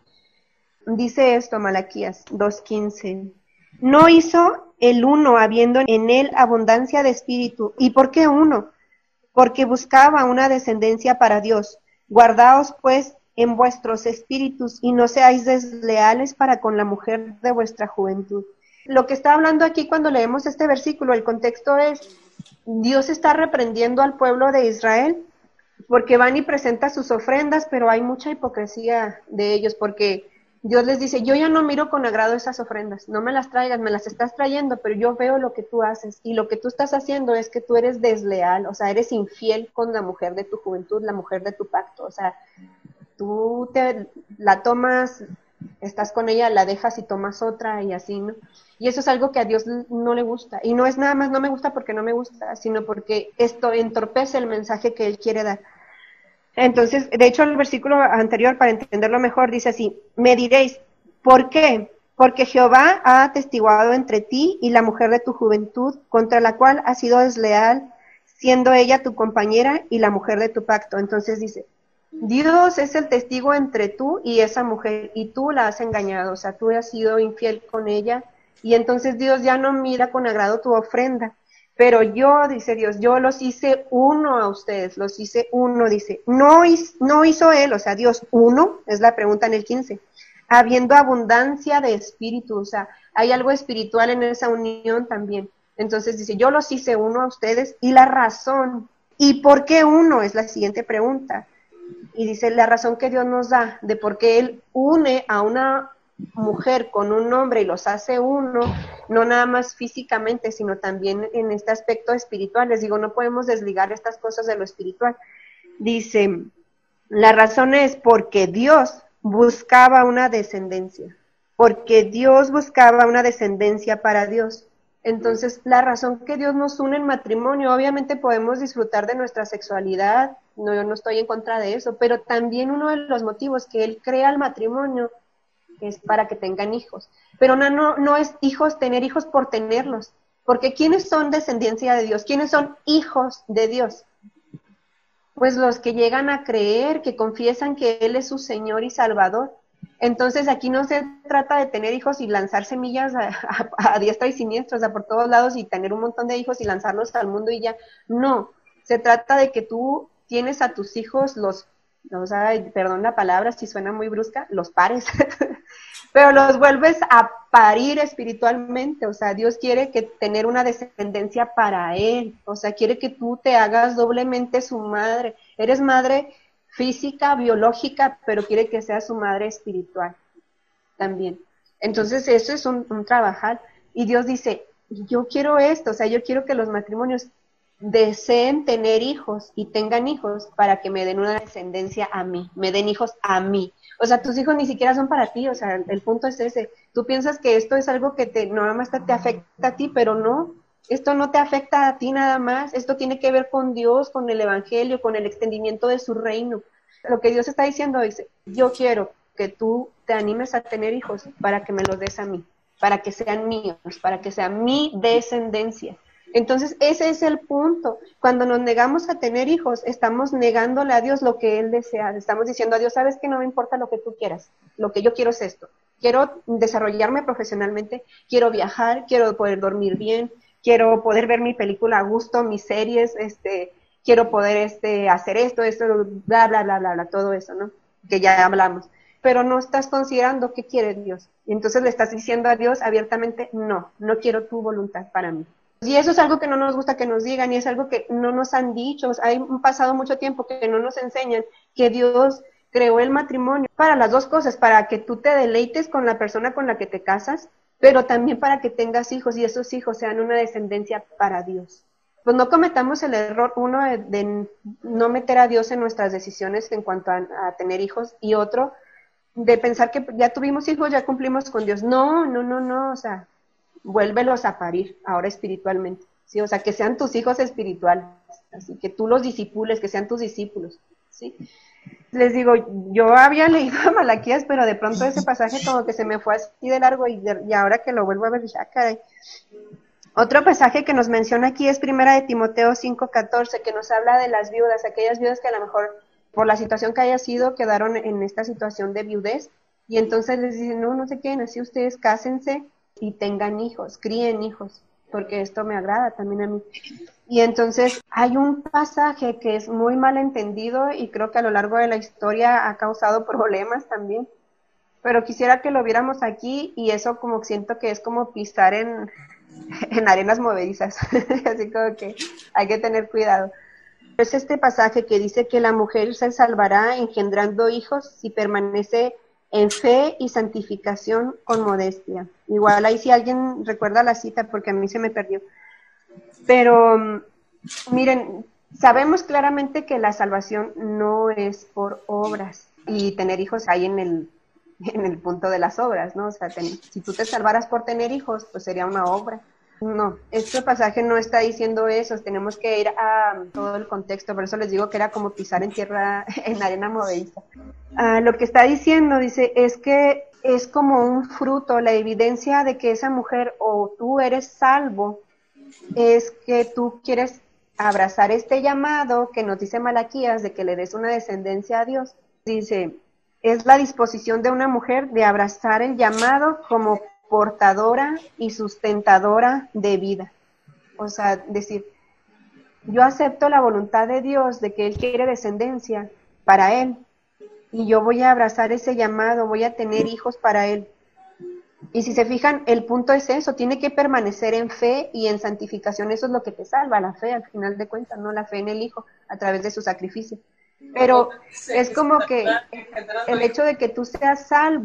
Dice esto Malaquías dos quince, no hizo el uno habiendo en él abundancia de espíritu. ¿Y por qué uno? Porque buscaba una descendencia para Dios. Guardaos pues en vuestros espíritus y no seáis desleales para con la mujer de vuestra juventud. Lo que está hablando aquí cuando leemos este versículo, el contexto es, Dios está reprendiendo al pueblo de Israel porque van y presentan sus ofrendas, pero hay mucha hipocresía de ellos porque Dios les dice, yo ya no miro con agrado esas ofrendas, no me las traigas, me las estás trayendo, pero yo veo lo que tú haces y lo que tú estás haciendo es que tú eres desleal, o sea, eres infiel con la mujer de tu juventud, la mujer de tu pacto, o sea, tú te la tomas, estás con ella, la dejas y tomas otra y así, ¿no? Y eso es algo que a Dios no le gusta. Y no es nada más no me gusta porque no me gusta, sino porque esto entorpece el mensaje que Él quiere dar. Entonces, de hecho, el versículo anterior, para entenderlo mejor, dice así, me diréis, ¿por qué? Porque Jehová ha atestiguado entre ti y la mujer de tu juventud, contra la cual has sido desleal, siendo ella tu compañera y la mujer de tu pacto. Entonces dice, Dios es el testigo entre tú y esa mujer, y tú la has engañado, o sea, tú has sido infiel con ella, y entonces Dios ya no mira con agrado tu ofrenda. Pero yo, dice Dios, yo los hice uno a ustedes, los hice uno, dice. No, no hizo Él, o sea, Dios uno, es la pregunta en el quince, habiendo abundancia de espíritu, o sea, hay algo espiritual en esa unión también. Entonces dice, yo los hice uno a ustedes, y la razón, ¿y por qué uno? Es la siguiente pregunta. Y dice, la razón que Dios nos da de por qué Él une a una mujer con un hombre y los hace uno, no nada más físicamente, sino también en este aspecto espiritual. Les digo, no podemos desligar estas cosas de lo espiritual. Dice, la razón es porque Dios buscaba una descendencia, porque Dios buscaba una descendencia para Dios. Entonces, la razón que Dios nos une en matrimonio, obviamente podemos disfrutar de nuestra sexualidad, no, yo no estoy en contra de eso, pero también uno de los motivos que Él crea el matrimonio es para que tengan hijos. Pero no, no, no es hijos, tener hijos por tenerlos, porque ¿quiénes son descendencia de Dios? ¿Quiénes son hijos de Dios? Pues los que llegan a creer, que confiesan que Él es su Señor y Salvador. Entonces aquí no se trata de tener hijos y lanzar semillas a, a, a diestra y siniestra, o sea, por todos lados y tener un montón de hijos y lanzarlos al mundo y ya. No, se trata de que tú tienes a tus hijos, los, o sea, perdón la palabra si suena muy brusca, los pares, pero los vuelves a parir espiritualmente, o sea, Dios quiere que tener una descendencia para Él, o sea, quiere que tú te hagas doblemente su madre, eres madre física, biológica, pero quiere que seas su madre espiritual también. Entonces eso es un, un trabajar, y Dios dice, yo quiero esto, o sea, yo quiero que los matrimonios deseen tener hijos y tengan hijos para que me den una descendencia a mí, me den hijos a mí. O sea, tus hijos ni siquiera son para ti, o sea, el punto es ese. Tú piensas que esto es algo que te, no nada más te, te afecta a ti, pero no, esto no te afecta a ti nada más, esto tiene que ver con Dios, con el evangelio, con el extendimiento de su reino. Lo que Dios está diciendo dice, yo quiero que tú te animes a tener hijos para que me los des a mí, para que sean míos, para que sea mi descendencia. Entonces, ese es el punto. Cuando nos negamos a tener hijos, estamos negándole a Dios lo que Él desea. Estamos diciendo a Dios, sabes que no me importa lo que tú quieras, lo que yo quiero es esto. Quiero desarrollarme profesionalmente, quiero viajar, quiero poder dormir bien, quiero poder ver mi película a gusto, mis series, este, quiero poder este, hacer esto, esto, bla, bla, bla, bla, bla, todo eso, ¿no? Que ya hablamos. Pero no estás considerando qué quiere Dios. Y entonces le estás diciendo a Dios abiertamente, no, no quiero tu voluntad para mí. Y eso es algo que no nos gusta que nos digan y es algo que no nos han dicho. Hay pasado mucho tiempo que no nos enseñan que Dios creó el matrimonio para las dos cosas, para que tú te deleites con la persona con la que te casas, pero también para que tengas hijos y esos hijos sean una descendencia para Dios. Pues no cometamos el error, uno, de, de no meter a Dios en nuestras decisiones en cuanto a, a tener hijos, y otro, de pensar que ya tuvimos hijos, ya cumplimos con Dios. No, no, no, no, o sea, vuélvelos a parir ahora espiritualmente, ¿sí? O sea, que sean tus hijos espirituales, así que tú los disipules, que sean tus discípulos, ¿sí? Les digo, yo había leído a Malaquías, pero de pronto ese pasaje como que se me fue así de largo y, de, y ahora que lo vuelvo a ver, ya caray. Otro pasaje que nos menciona aquí es primera de Timoteo cinco catorce, que nos habla de las viudas, aquellas viudas que a lo mejor por la situación que haya sido quedaron en esta situación de viudez, y entonces les dicen, no, no se queden así, ustedes cásense y tengan hijos, críen hijos, porque esto me agrada también a mí. Y entonces hay un pasaje que es muy mal entendido y creo que a lo largo de la historia ha causado problemas también, pero quisiera que lo viéramos aquí, y eso como siento que es como pisar en, en arenas movedizas, así como que hay que tener cuidado. Es este pasaje que dice que la mujer se salvará engendrando hijos si permanece en fe y santificación con modestia. Igual ahí si alguien recuerda la cita, porque a mí se me perdió. Pero miren, sabemos claramente que la salvación no es por obras, y tener hijos hay en el, en el punto de las obras, ¿no? O sea, ten, si tú te salvaras por tener hijos, pues sería una obra. No, este pasaje no está diciendo eso, tenemos que ir a todo el contexto, por eso les digo que era como pisar en tierra, en arena movediza. Uh, lo que está diciendo, dice, es que es como un fruto, la evidencia de que esa mujer o tú eres salvo, es que tú quieres abrazar este llamado que nos dice Malaquías de que le des una descendencia a Dios. Dice, es la disposición de una mujer de abrazar el llamado como portadora y sustentadora de vida. O sea, decir, yo acepto la voluntad de Dios de que Él quiere descendencia para Él, y yo voy a abrazar ese llamado, voy a tener hijos para Él. Y si se fijan, el punto es eso, tiene que permanecer en fe y en santificación, eso es lo que te salva, la fe al final de cuentas, no la fe en el Hijo, a través de su sacrificio. Pero es como que el hecho de que tú seas salvo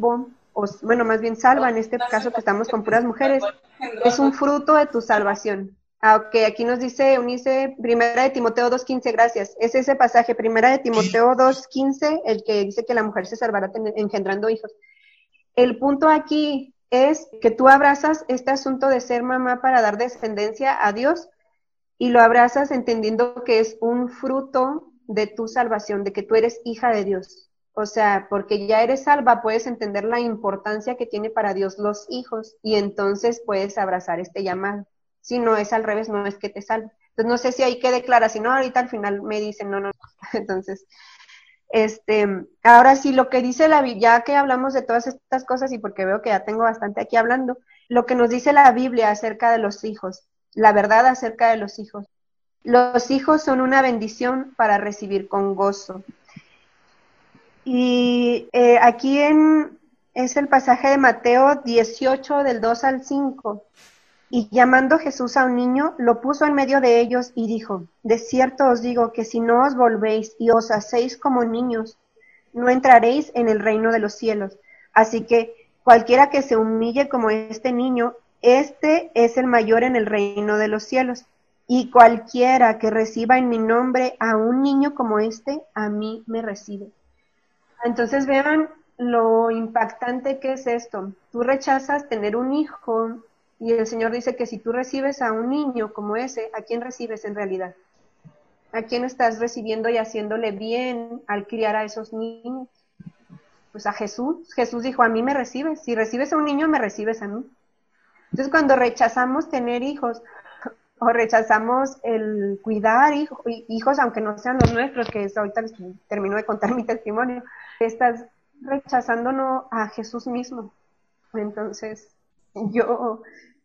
o bueno, más bien salva, en este caso que estamos con puras mujeres, es un fruto de tu salvación. Aunque aquí nos dice Eunice, primera de Timoteo dos quince, gracias. Es ese pasaje, primera de Timoteo dos quince, el que dice que la mujer se salvará engendrando hijos. El punto aquí es que tú abrazas este asunto de ser mamá para dar descendencia a Dios y lo abrazas entendiendo que es un fruto de tu salvación, de que tú eres hija de Dios. O sea, porque ya eres salva, puedes entender la importancia que tiene para Dios los hijos y entonces puedes abrazar este llamado. Si no es al revés, no es que te salve. Entonces no sé si ahí quede clara, si no ahorita al final me dicen no, no, no. Entonces, este, ahora sí lo que dice la Biblia, ya que hablamos de todas estas cosas y porque veo que ya tengo bastante aquí hablando, lo que nos dice la Biblia acerca de los hijos, la verdad acerca de los hijos. Los hijos son una bendición para recibir con gozo. Y eh, aquí en, es el pasaje de Mateo dieciocho del dos al cinco. Y llamando Jesús a un niño, lo puso en medio de ellos y dijo, de cierto os digo que si no os volvéis y os hacéis como niños, no entraréis en el reino de los cielos. Así que cualquiera que se humille como este niño, este es el mayor en el reino de los cielos. Y cualquiera que reciba en mi nombre a un niño como este, a mí me recibe. Entonces vean lo impactante que es esto. Tú rechazas tener un hijo y el Señor dice que si tú recibes a un niño como ese, ¿a quién recibes en realidad? ¿A quién estás recibiendo y haciéndole bien al criar a esos niños? Pues a Jesús. Jesús dijo, a mí me recibes. Si recibes a un niño, me recibes a mí. Entonces cuando rechazamos tener hijos o rechazamos el cuidar hijo, hijos, aunque no sean los nuestros, que es, ahorita les termino de contar mi testimonio, estás rechazándonos a Jesús mismo. Entonces, yo...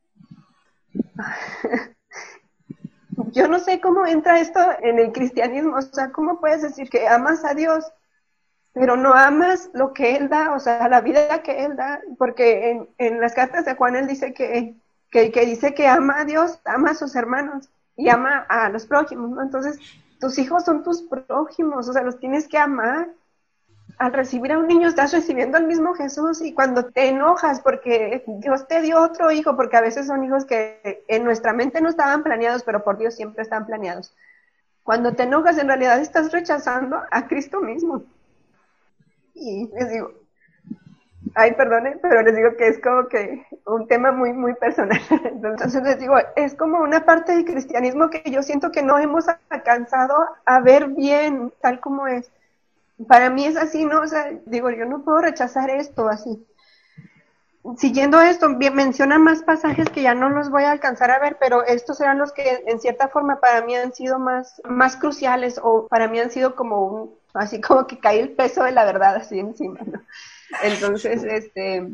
yo no sé cómo entra esto en el cristianismo, o sea, ¿cómo puedes decir que amas a Dios, pero no amas lo que Él da, o sea, la vida que Él da? Porque en, en las cartas de Juan Él dice que, que, que dice que ama a Dios, ama a sus hermanos y ama a los prójimos, ¿no? Entonces, tus hijos son tus prójimos, o sea, los tienes que amar. Al recibir a un niño estás recibiendo al mismo Jesús, y cuando te enojas porque Dios te dio otro hijo, porque a veces son hijos que en nuestra mente no estaban planeados, pero por Dios siempre están planeados. Cuando te enojas, en realidad estás rechazando a Cristo mismo. Y les digo, ay, perdone, pero les digo que es como que un tema muy, muy personal. Entonces les digo, es como una parte del cristianismo que yo siento que no hemos alcanzado a ver bien, tal como es. Para mí es así, ¿no? O sea, digo, yo no puedo rechazar esto así. Siguiendo esto, bien, menciona más pasajes que ya no los voy a alcanzar a ver, pero estos eran los que en cierta forma para mí han sido más, más cruciales, o para mí han sido como un, así como que cae el peso de la verdad así encima, ¿no? Entonces, este,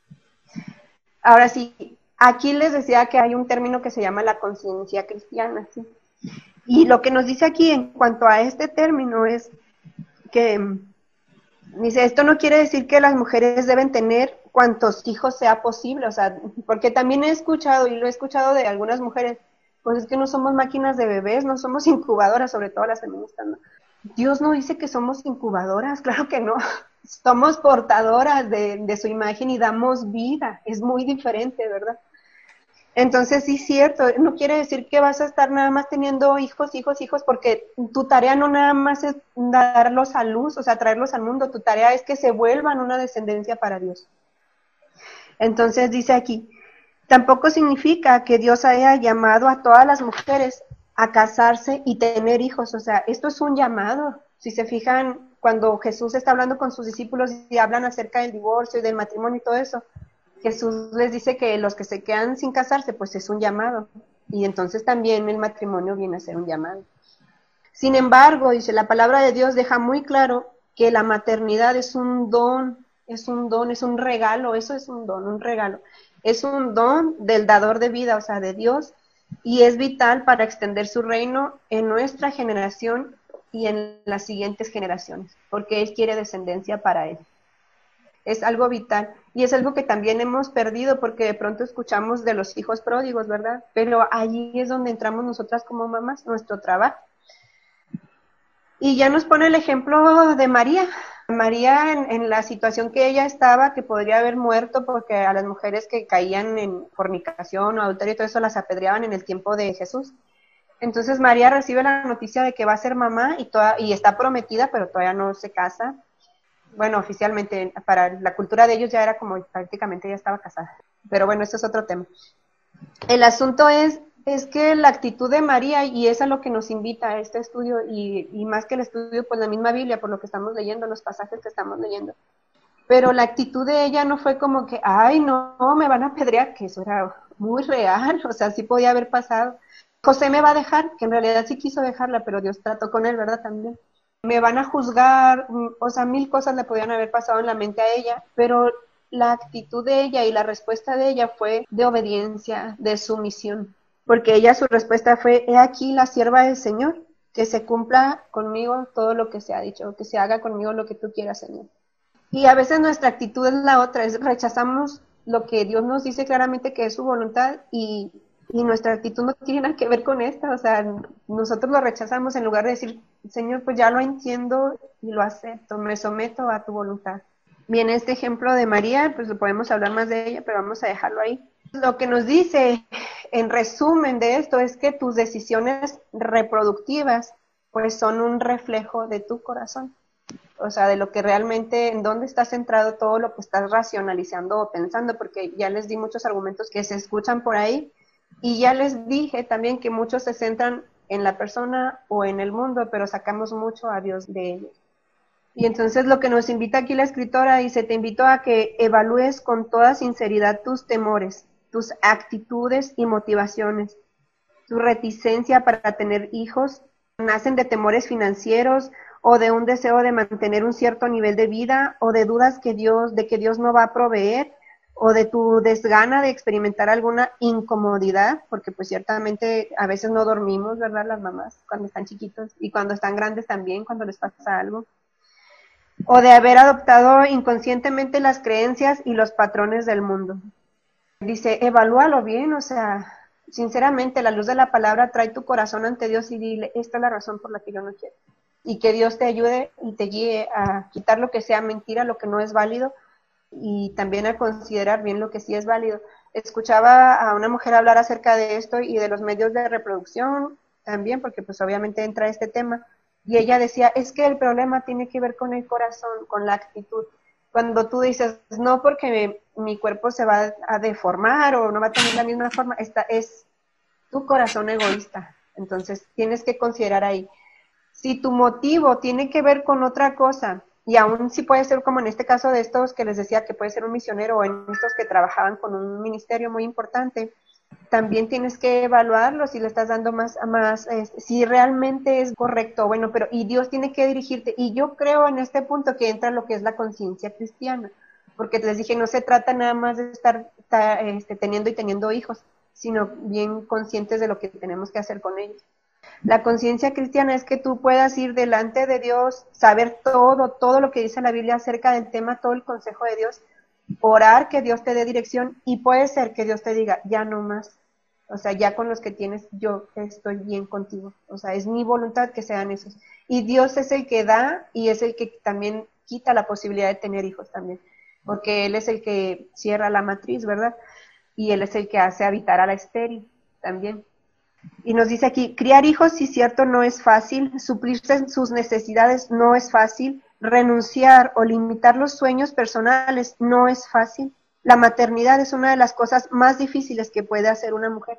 ahora sí, aquí les decía que hay un término que se llama la conciencia cristiana, ¿sí? Y lo que nos dice aquí en cuanto a este término es que dice, esto no quiere decir que las mujeres deben tener cuantos hijos sea posible, o sea, porque también he escuchado, y lo he escuchado de algunas mujeres, pues es que no somos máquinas de bebés, no somos incubadoras, sobre todo las feministas, ¿no? Dios no dice que somos incubadoras, claro que no, somos portadoras de, de su imagen y damos vida, es muy diferente, ¿verdad? Entonces sí es cierto, no quiere decir que vas a estar nada más teniendo hijos, hijos, hijos, porque tu tarea no nada más es darlos a luz, o sea, traerlos al mundo, tu tarea es que se vuelvan una descendencia para Dios. Entonces dice aquí, tampoco significa que Dios haya llamado a todas las mujeres a casarse y tener hijos, o sea, esto es un llamado. Si se fijan, cuando Jesús está hablando con sus discípulos y hablan acerca del divorcio y del matrimonio y todo eso, Jesús les dice que los que se quedan sin casarse, pues es un llamado. Y entonces también el matrimonio viene a ser un llamado. Sin embargo, dice, la palabra de Dios deja muy claro que la maternidad es un don, es un don, es un regalo, eso es un don, un regalo. Es un don del dador de vida, o sea, de Dios, y es vital para extender su reino en nuestra generación y en las siguientes generaciones, porque Él quiere descendencia para Él. Es algo vital, y es algo que también hemos perdido, porque de pronto escuchamos de los hijos pródigos, ¿verdad? Pero allí es donde entramos nosotras como mamás, nuestro trabajo. Y ya nos pone el ejemplo de María. María, en, en la situación que ella estaba, que podría haber muerto porque a las mujeres que caían en fornicación o adulterio y todo eso las apedreaban en el tiempo de Jesús. Entonces María recibe la noticia de que va a ser mamá y, toda, y está prometida, pero todavía no se casa. Bueno, oficialmente, para la cultura de ellos ya era como prácticamente ya estaba casada. Pero bueno, eso es otro tema. El asunto es, es que la actitud de María, y es a lo que nos invita a este estudio, y, y más que el estudio, pues la misma Biblia, por lo que estamos leyendo, los pasajes que estamos leyendo. Pero la actitud de ella no fue como que, ay, no, me van a apedrear, que eso era muy real, o sea, sí podía haber pasado. José me va a dejar, que en realidad sí quiso dejarla, pero Dios trató con él, ¿verdad? También. Me van a juzgar, o sea, mil cosas le podían haber pasado en la mente a ella, pero la actitud de ella y la respuesta de ella fue de obediencia, de sumisión, porque ella su respuesta fue, he aquí la sierva del Señor, que se cumpla conmigo todo lo que se ha dicho, que se haga conmigo lo que tú quieras, Señor. Y a veces nuestra actitud es la otra, es rechazamos lo que Dios nos dice claramente que es su voluntad y, y nuestra actitud no tiene nada que ver con esta, o sea, nosotros lo rechazamos en lugar de decir, Señor, pues ya lo entiendo y lo acepto, me someto a tu voluntad. Bien, este ejemplo de María, pues podemos hablar más de ella, pero vamos a dejarlo ahí. Lo que nos dice, en resumen de esto, es que tus decisiones reproductivas, pues son un reflejo de tu corazón. O sea, de lo que realmente, en dónde está centrado todo lo que estás racionalizando o pensando, porque ya les di muchos argumentos que se escuchan por ahí, y ya les dije también que muchos se centran en la persona o en el mundo, pero sacamos mucho a Dios de ellos. Y entonces lo que nos invita aquí la escritora dice, te invito a que evalúes con toda sinceridad tus temores, tus actitudes y motivaciones. Tu reticencia para tener hijos nacen de temores financieros o de un deseo de mantener un cierto nivel de vida o de dudas que Dios, de que Dios no va a proveer o de tu desgana de experimentar alguna incomodidad, porque pues ciertamente a veces no dormimos, ¿verdad? Las mamás cuando están chiquitos y cuando están grandes también, cuando les pasa algo. O de haber adoptado inconscientemente las creencias y los patrones del mundo. Dice, evalúalo bien, o sea, sinceramente, la luz de la palabra trae tu corazón ante Dios y dile, esta es la razón por la que yo no quiero. Y que Dios te ayude y te guíe a quitar lo que sea mentira, lo que no es válido, y también a considerar bien lo que sí es válido. Escuchaba a una mujer hablar acerca de esto y de los medios de reproducción también, porque pues obviamente entra este tema, y ella decía, es que el problema tiene que ver con el corazón, con la actitud. Cuando tú dices, no porque mi, mi cuerpo se va a deformar o no va a tener la misma forma, esta es tu corazón egoísta. Entonces tienes que considerar ahí. Si tu motivo tiene que ver con otra cosa, y aún si puede ser como en este caso de estos que les decía que puede ser un misionero o en estos que trabajaban con un ministerio muy importante, también tienes que evaluarlo si le estás dando más, más eh, si realmente es correcto, bueno, pero y Dios tiene que dirigirte, y yo creo en este punto que entra lo que es la conciencia cristiana, porque les dije, no se trata nada más de estar ta, este, teniendo y teniendo hijos, sino bien conscientes de lo que tenemos que hacer con ellos. La conciencia cristiana es que tú puedas ir delante de Dios, saber todo, todo lo que dice la Biblia acerca del tema, todo el consejo de Dios, orar que Dios te dé dirección, y puede ser que Dios te diga, ya no más. O sea, ya con los que tienes, yo estoy bien contigo. O sea, es mi voluntad que sean esos. Y Dios es el que da y es el que también quita la posibilidad de tener hijos también. Porque Él es el que cierra la matriz, ¿verdad? Y Él es el que hace habitar a la estéril también. Y nos dice aquí, criar hijos, sí cierto, no es fácil. Suplirse sus necesidades no es fácil. Renunciar o limitar los sueños personales no es fácil. La maternidad es una de las cosas más difíciles que puede hacer una mujer.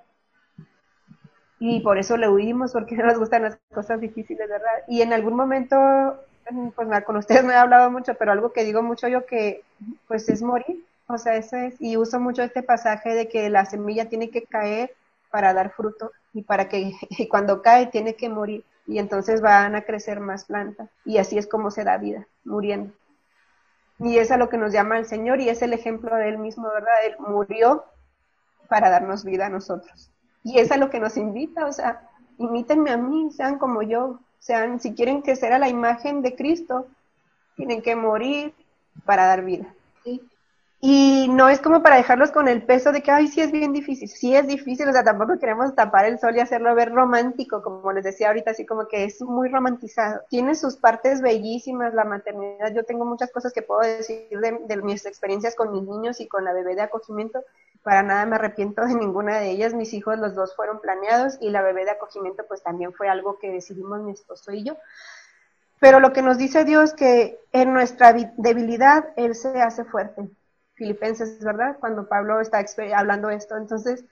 Y por eso le huimos, porque no nos gustan las cosas difíciles, ¿verdad? Y en algún momento, pues con ustedes no he hablado mucho, pero algo que digo mucho yo que, pues es morir. O sea, eso es, y uso mucho este pasaje de que la semilla tiene que caer para dar fruto, y para que y cuando cae tiene que morir, y entonces van a crecer más plantas. Y así es como se da vida, muriendo. Y es a lo que nos llama el Señor, y es el ejemplo de Él mismo, ¿verdad? Él murió para darnos vida a nosotros. Y es a lo que nos invita, o sea, imítenme a mí, sean como yo, sean, si quieren crecer a la imagen de Cristo, tienen que morir para dar vida, ¿sí? Y no es como para dejarlos con el peso de que, ay, sí es bien difícil, sí es difícil, o sea, tampoco queremos tapar el sol y hacerlo ver romántico, como les decía ahorita, así como que es muy romantizado. Tiene sus partes bellísimas la maternidad, yo tengo muchas cosas que puedo decir de, de mis experiencias con mis niños y con la bebé de acogimiento, para nada me arrepiento de ninguna de ellas, mis hijos los dos fueron planeados y la bebé de acogimiento pues también fue algo que decidimos mi esposo y yo. Pero lo que nos dice Dios que en nuestra debilidad Él se hace fuerte. Filipenses, ¿verdad? Cuando Pablo está hablando esto. Entonces,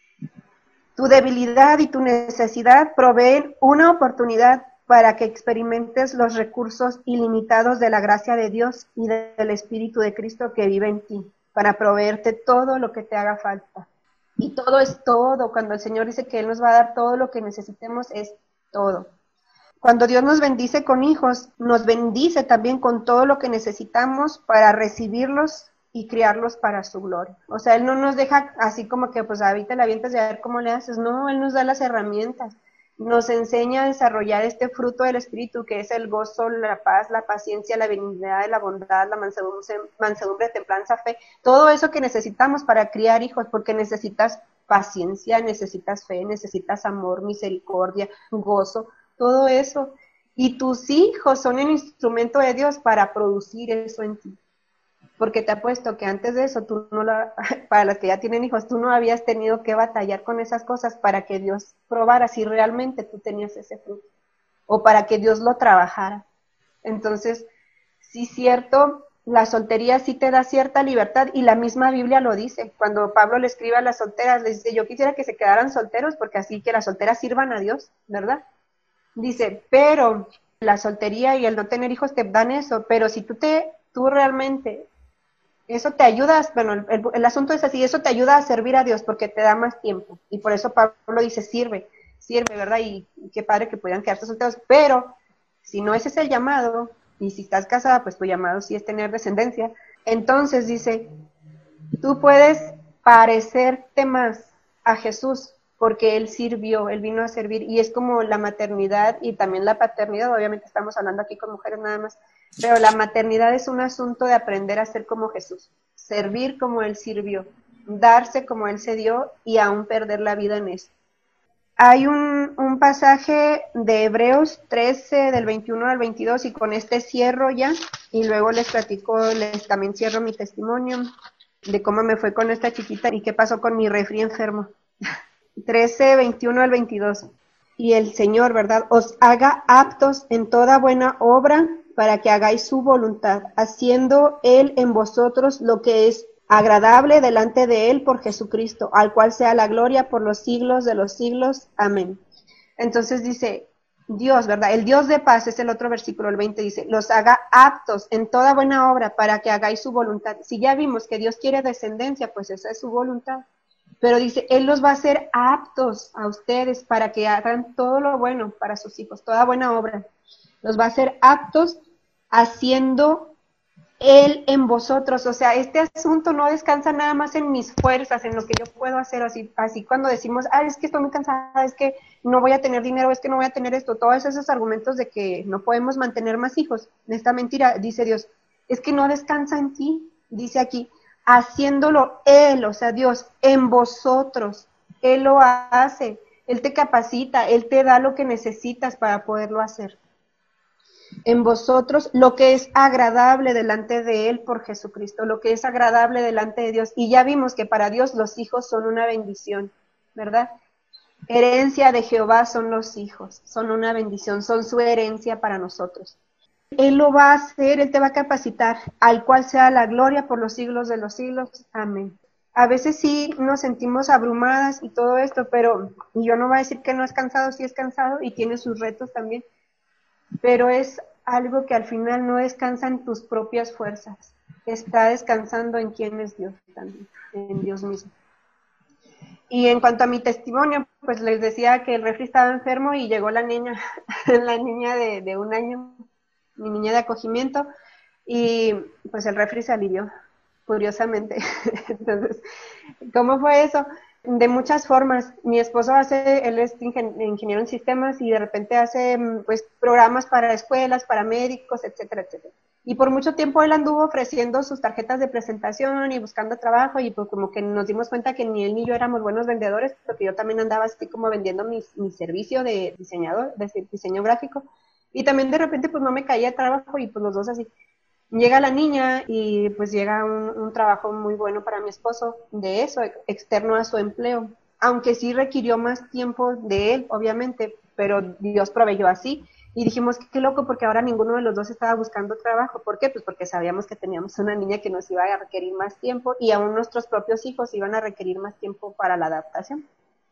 tu debilidad y tu necesidad proveen una oportunidad para que experimentes los recursos ilimitados de la gracia de Dios y del Espíritu de Cristo que vive en ti, para proveerte todo lo que te haga falta. Y todo es todo. Cuando el Señor dice que Él nos va a dar todo lo que necesitemos, es todo. Cuando Dios nos bendice con hijos, nos bendice también con todo lo que necesitamos para recibirlos y criarlos para su gloria. O sea, Él no nos deja así como que, pues, ahorita la avientas y a ver cómo le haces. No, Él nos da las herramientas. Nos enseña a desarrollar este fruto del Espíritu, que es el gozo, la paz, la paciencia, la benignidad, la bondad, la mansedumbre, mansedumbre, templanza, fe. Todo eso que necesitamos para criar hijos, porque necesitas paciencia, necesitas fe, necesitas amor, misericordia, gozo, todo eso. Y tus hijos son el instrumento de Dios para producir eso en ti. Porque te apuesto que antes de eso, tú no la, para las que ya tienen hijos, tú no habías tenido que batallar con esas cosas para que Dios probara si realmente tú tenías ese fruto, o para que Dios lo trabajara. Entonces, sí, cierto, la soltería sí te da cierta libertad, y la misma Biblia lo dice. Cuando Pablo le escribe a las solteras, les dice, yo quisiera que se quedaran solteros, porque así que las solteras sirvan a Dios, ¿verdad? Dice, pero la soltería y el no tener hijos te dan eso, pero si tú te, tú realmente... Eso te ayuda, bueno, el, el asunto es así, eso te ayuda a servir a Dios porque te da más tiempo. Y por eso Pablo dice, sirve, sirve, ¿verdad? Y, y qué padre que puedan quedarse solteros. Pero si no ese es el llamado, y si estás casada, pues tu llamado sí es tener descendencia. Entonces dice, tú puedes parecerte más a Jesús porque Él sirvió, Él vino a servir. Y es como la maternidad y también la paternidad, obviamente estamos hablando aquí con mujeres nada más, pero la maternidad es un asunto de aprender a ser como Jesús, servir como Él sirvió, darse como Él se dio y aún perder la vida en eso. Hay un, un pasaje de Hebreos trece, del veintiuno al veintidós, y con este cierro ya, y luego les platico, les también cierro mi testimonio de cómo me fue con esta chiquita y qué pasó con mi refri enfermo. trece, veintiuno al veintidós. Y el Señor, ¿verdad?, os haga aptos en toda buena obra para que hagáis su voluntad, haciendo Él en vosotros lo que es agradable delante de Él por Jesucristo, al cual sea la gloria por los siglos de los siglos. Amén. Entonces dice Dios, ¿verdad? El Dios de paz es el otro versículo, el veinte, dice, los haga aptos en toda buena obra para que hagáis su voluntad. Si ya vimos que Dios quiere descendencia, pues esa es su voluntad. Pero dice, Él los va a hacer aptos a ustedes para que hagan todo lo bueno para sus hijos, toda buena obra. Los va a hacer aptos haciendo Él en vosotros. O sea, este asunto no descansa nada más en mis fuerzas, en lo que yo puedo hacer. Así, así cuando decimos, ah, es que estoy muy cansada, es que no voy a tener dinero, es que no voy a tener esto, todos esos argumentos de que no podemos mantener más hijos. Esta mentira, dice Dios, es que no descansa en ti, dice aquí, haciéndolo Él, o sea, Dios, en vosotros. Él lo hace, Él te capacita, Él te da lo que necesitas para poderlo hacer. En vosotros lo que es agradable delante de Él por Jesucristo, lo que es agradable delante de Dios. Y ya vimos que para Dios los hijos son una bendición, ¿verdad? Herencia de Jehová son los hijos, son una bendición, son su herencia para nosotros. Él lo va a hacer, Él te va a capacitar, al cual sea la gloria por los siglos de los siglos. Amén. A veces sí nos sentimos abrumadas y todo esto, pero yo no voy a decir que no es cansado, sí es cansado y tiene sus retos también, pero es algo que al final no descansa en tus propias fuerzas, está descansando en quién es Dios también, en Dios mismo. Y en cuanto a mi testimonio, pues les decía que el refri estaba enfermo y llegó la niña, la niña de, de un año, mi niña de acogimiento, y pues el refri se alivió, curiosamente. Entonces, ¿cómo fue eso? De muchas formas. Mi esposo hace, él es ingen- ingeniero en sistemas y de repente hace pues programas para escuelas, para médicos, etcétera, etcétera. Y por mucho tiempo él anduvo ofreciendo sus tarjetas de presentación y buscando trabajo, y pues como que nos dimos cuenta que ni él ni yo éramos buenos vendedores, porque yo también andaba así como vendiendo mi, mi servicio de diseñador, de diseño gráfico, y también de repente pues no me caía el trabajo, y pues los dos así. Llega la niña y pues llega un, un trabajo muy bueno para mi esposo de eso, externo a su empleo, aunque sí requirió más tiempo de él, obviamente, pero Dios proveyó así. Y dijimos, qué loco, porque ahora ninguno de los dos estaba buscando trabajo. ¿Por qué? Pues porque sabíamos que teníamos una niña que nos iba a requerir más tiempo, y aún nuestros propios hijos iban a requerir más tiempo para la adaptación.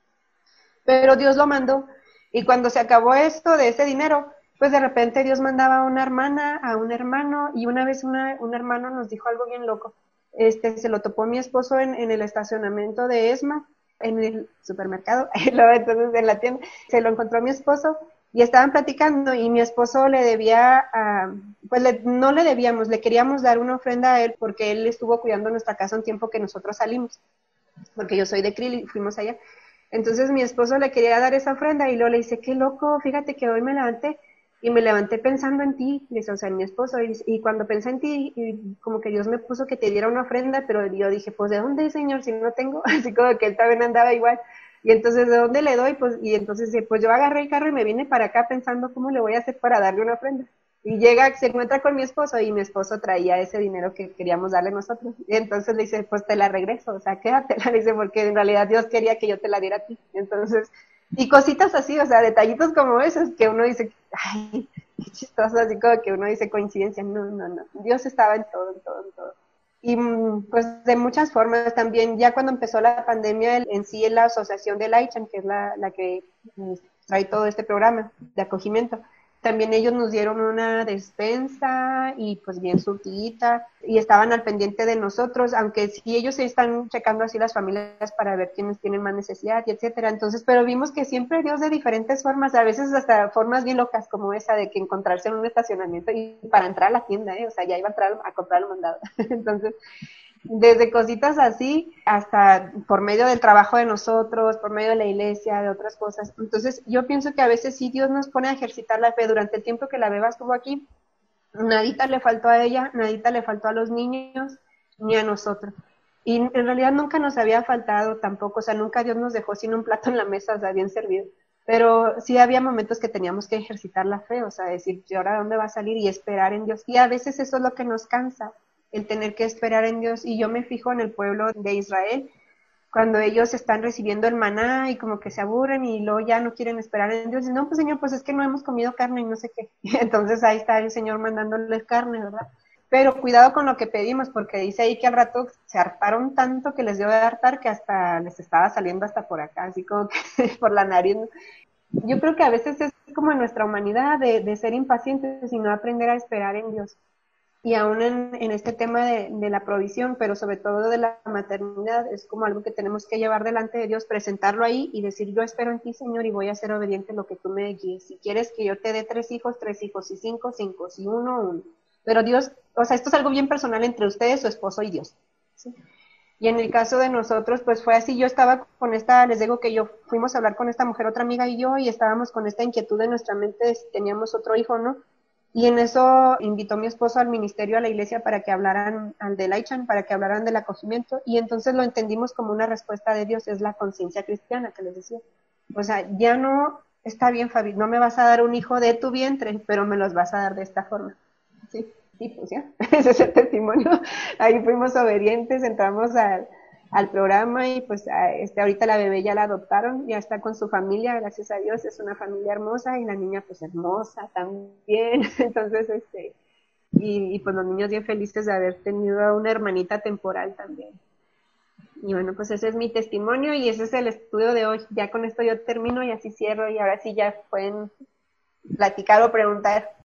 Pero Dios lo mandó, y cuando se acabó esto de ese dinero, pues de repente Dios mandaba a una hermana, a un hermano, y una vez una, un hermano nos dijo algo bien loco. Este, se lo topó mi esposo en, en el estacionamiento de ESMA, en el supermercado, entonces en la tienda, se lo encontró mi esposo, y estaban platicando, y mi esposo le debía, uh, pues le, no le debíamos, le queríamos dar una ofrenda a él, porque él estuvo cuidando nuestra casa un tiempo que nosotros salimos, porque yo soy de Krill y fuimos allá. Entonces mi esposo le quería dar esa ofrenda, y luego le dice, qué loco, fíjate que hoy me levanté, y me levanté pensando en ti, dice, o sea, en mi esposo, y, y cuando pensé en ti, y como que Dios me puso que te diera una ofrenda, pero yo dije, pues, ¿de dónde, Señor, si no tengo? Así como que él también andaba igual. Y entonces, ¿de dónde le doy? Pues, y entonces, pues yo agarré el carro y me vine para acá pensando cómo le voy a hacer para darle una ofrenda. Y llega, se encuentra con mi esposo, y mi esposo traía ese dinero que queríamos darle nosotros. Y entonces le dice, pues te la regreso, o sea, quédatela, le dice, porque en realidad Dios quería que yo te la diera a ti. Entonces, y cositas así, o sea, detallitos como esos que uno dice, ay, qué chistoso, así como que uno dice coincidencia. No, no, no. Dios estaba en todo, en todo, en todo. Y pues de muchas formas también, ya cuando empezó la pandemia, en sí la asociación de Laichan, que es la, la que trae todo este programa de acogimiento, también ellos nos dieron una despensa y pues bien surtidita, y estaban al pendiente de nosotros, aunque sí ellos se están checando así las familias para ver quiénes tienen más necesidad y etcétera. Entonces, pero vimos que siempre Dios de diferentes formas, a veces hasta formas bien locas como esa de que encontrarse en un estacionamiento y para entrar a la tienda, ¿eh? O sea, ya iba a entrar a comprar el mandado. Entonces, desde cositas así hasta por medio del trabajo de nosotros, por medio de la iglesia, de otras cosas. Entonces yo pienso que a veces sí Dios nos pone a ejercitar la fe. Durante el tiempo que la beba estuvo aquí, nadita le faltó a ella, nadita le faltó a los niños, ni a nosotros. Y en realidad nunca nos había faltado tampoco, o sea, nunca Dios nos dejó sin un plato en la mesa, o sea, bien servido. Pero sí había momentos que teníamos que ejercitar la fe, o sea, decir, ¿y ahora dónde va a salir? Y esperar en Dios. Y a veces eso es lo que nos cansa, el tener que esperar en Dios. Y yo me fijo en el pueblo de Israel, cuando ellos están recibiendo el maná y como que se aburren y luego ya no quieren esperar en Dios. Y no, pues Señor, pues es que no hemos comido carne y no sé qué. Entonces ahí está el Señor mandándoles carne, ¿verdad? Pero cuidado con lo que pedimos, porque dice ahí que al rato se hartaron tanto que les dio de hartar que hasta les estaba saliendo hasta por acá, así como que por la nariz. Yo creo que a veces es como en nuestra humanidad de, de ser impacientes y no aprender a esperar en Dios. Y aún en, en este tema de, de la provisión, pero sobre todo de la maternidad, es como algo que tenemos que llevar delante de Dios, presentarlo ahí y decir, yo espero en ti, Señor, y voy a ser obediente en lo que tú me guíes. Si quieres que yo te dé tres hijos, tres hijos, si cinco, cinco, si uno, uno. Pero Dios, o sea, esto es algo bien personal entre ustedes, su esposo y Dios, ¿sí? Y en el caso de nosotros, pues fue así, yo estaba con esta, les digo que yo fuimos a hablar con esta mujer, otra amiga y yo, y estábamos con esta inquietud en nuestra mente de si teníamos otro hijo, ¿no? Y en eso invitó mi esposo al ministerio, a la iglesia, para que hablaran, al de Laichan, para que hablaran del acogimiento, y entonces lo entendimos como una respuesta de Dios, es la conciencia cristiana que les decía. O sea, ya no, está bien, Fabi, no me vas a dar un hijo de tu vientre, pero me los vas a dar de esta forma. Sí, sí, pues ya, ese es el testimonio. Ahí fuimos obedientes, entramos al, al programa y pues a, este, ahorita la bebé ya la adoptaron, ya está con su familia, gracias a Dios, es una familia hermosa, y la niña pues hermosa también. Entonces, este, y, y pues los niños bien felices de haber tenido a una hermanita temporal también. Y bueno, pues ese es mi testimonio y ese es el estudio de hoy. Ya con esto yo termino y así cierro, y ahora sí ya pueden platicar o preguntar.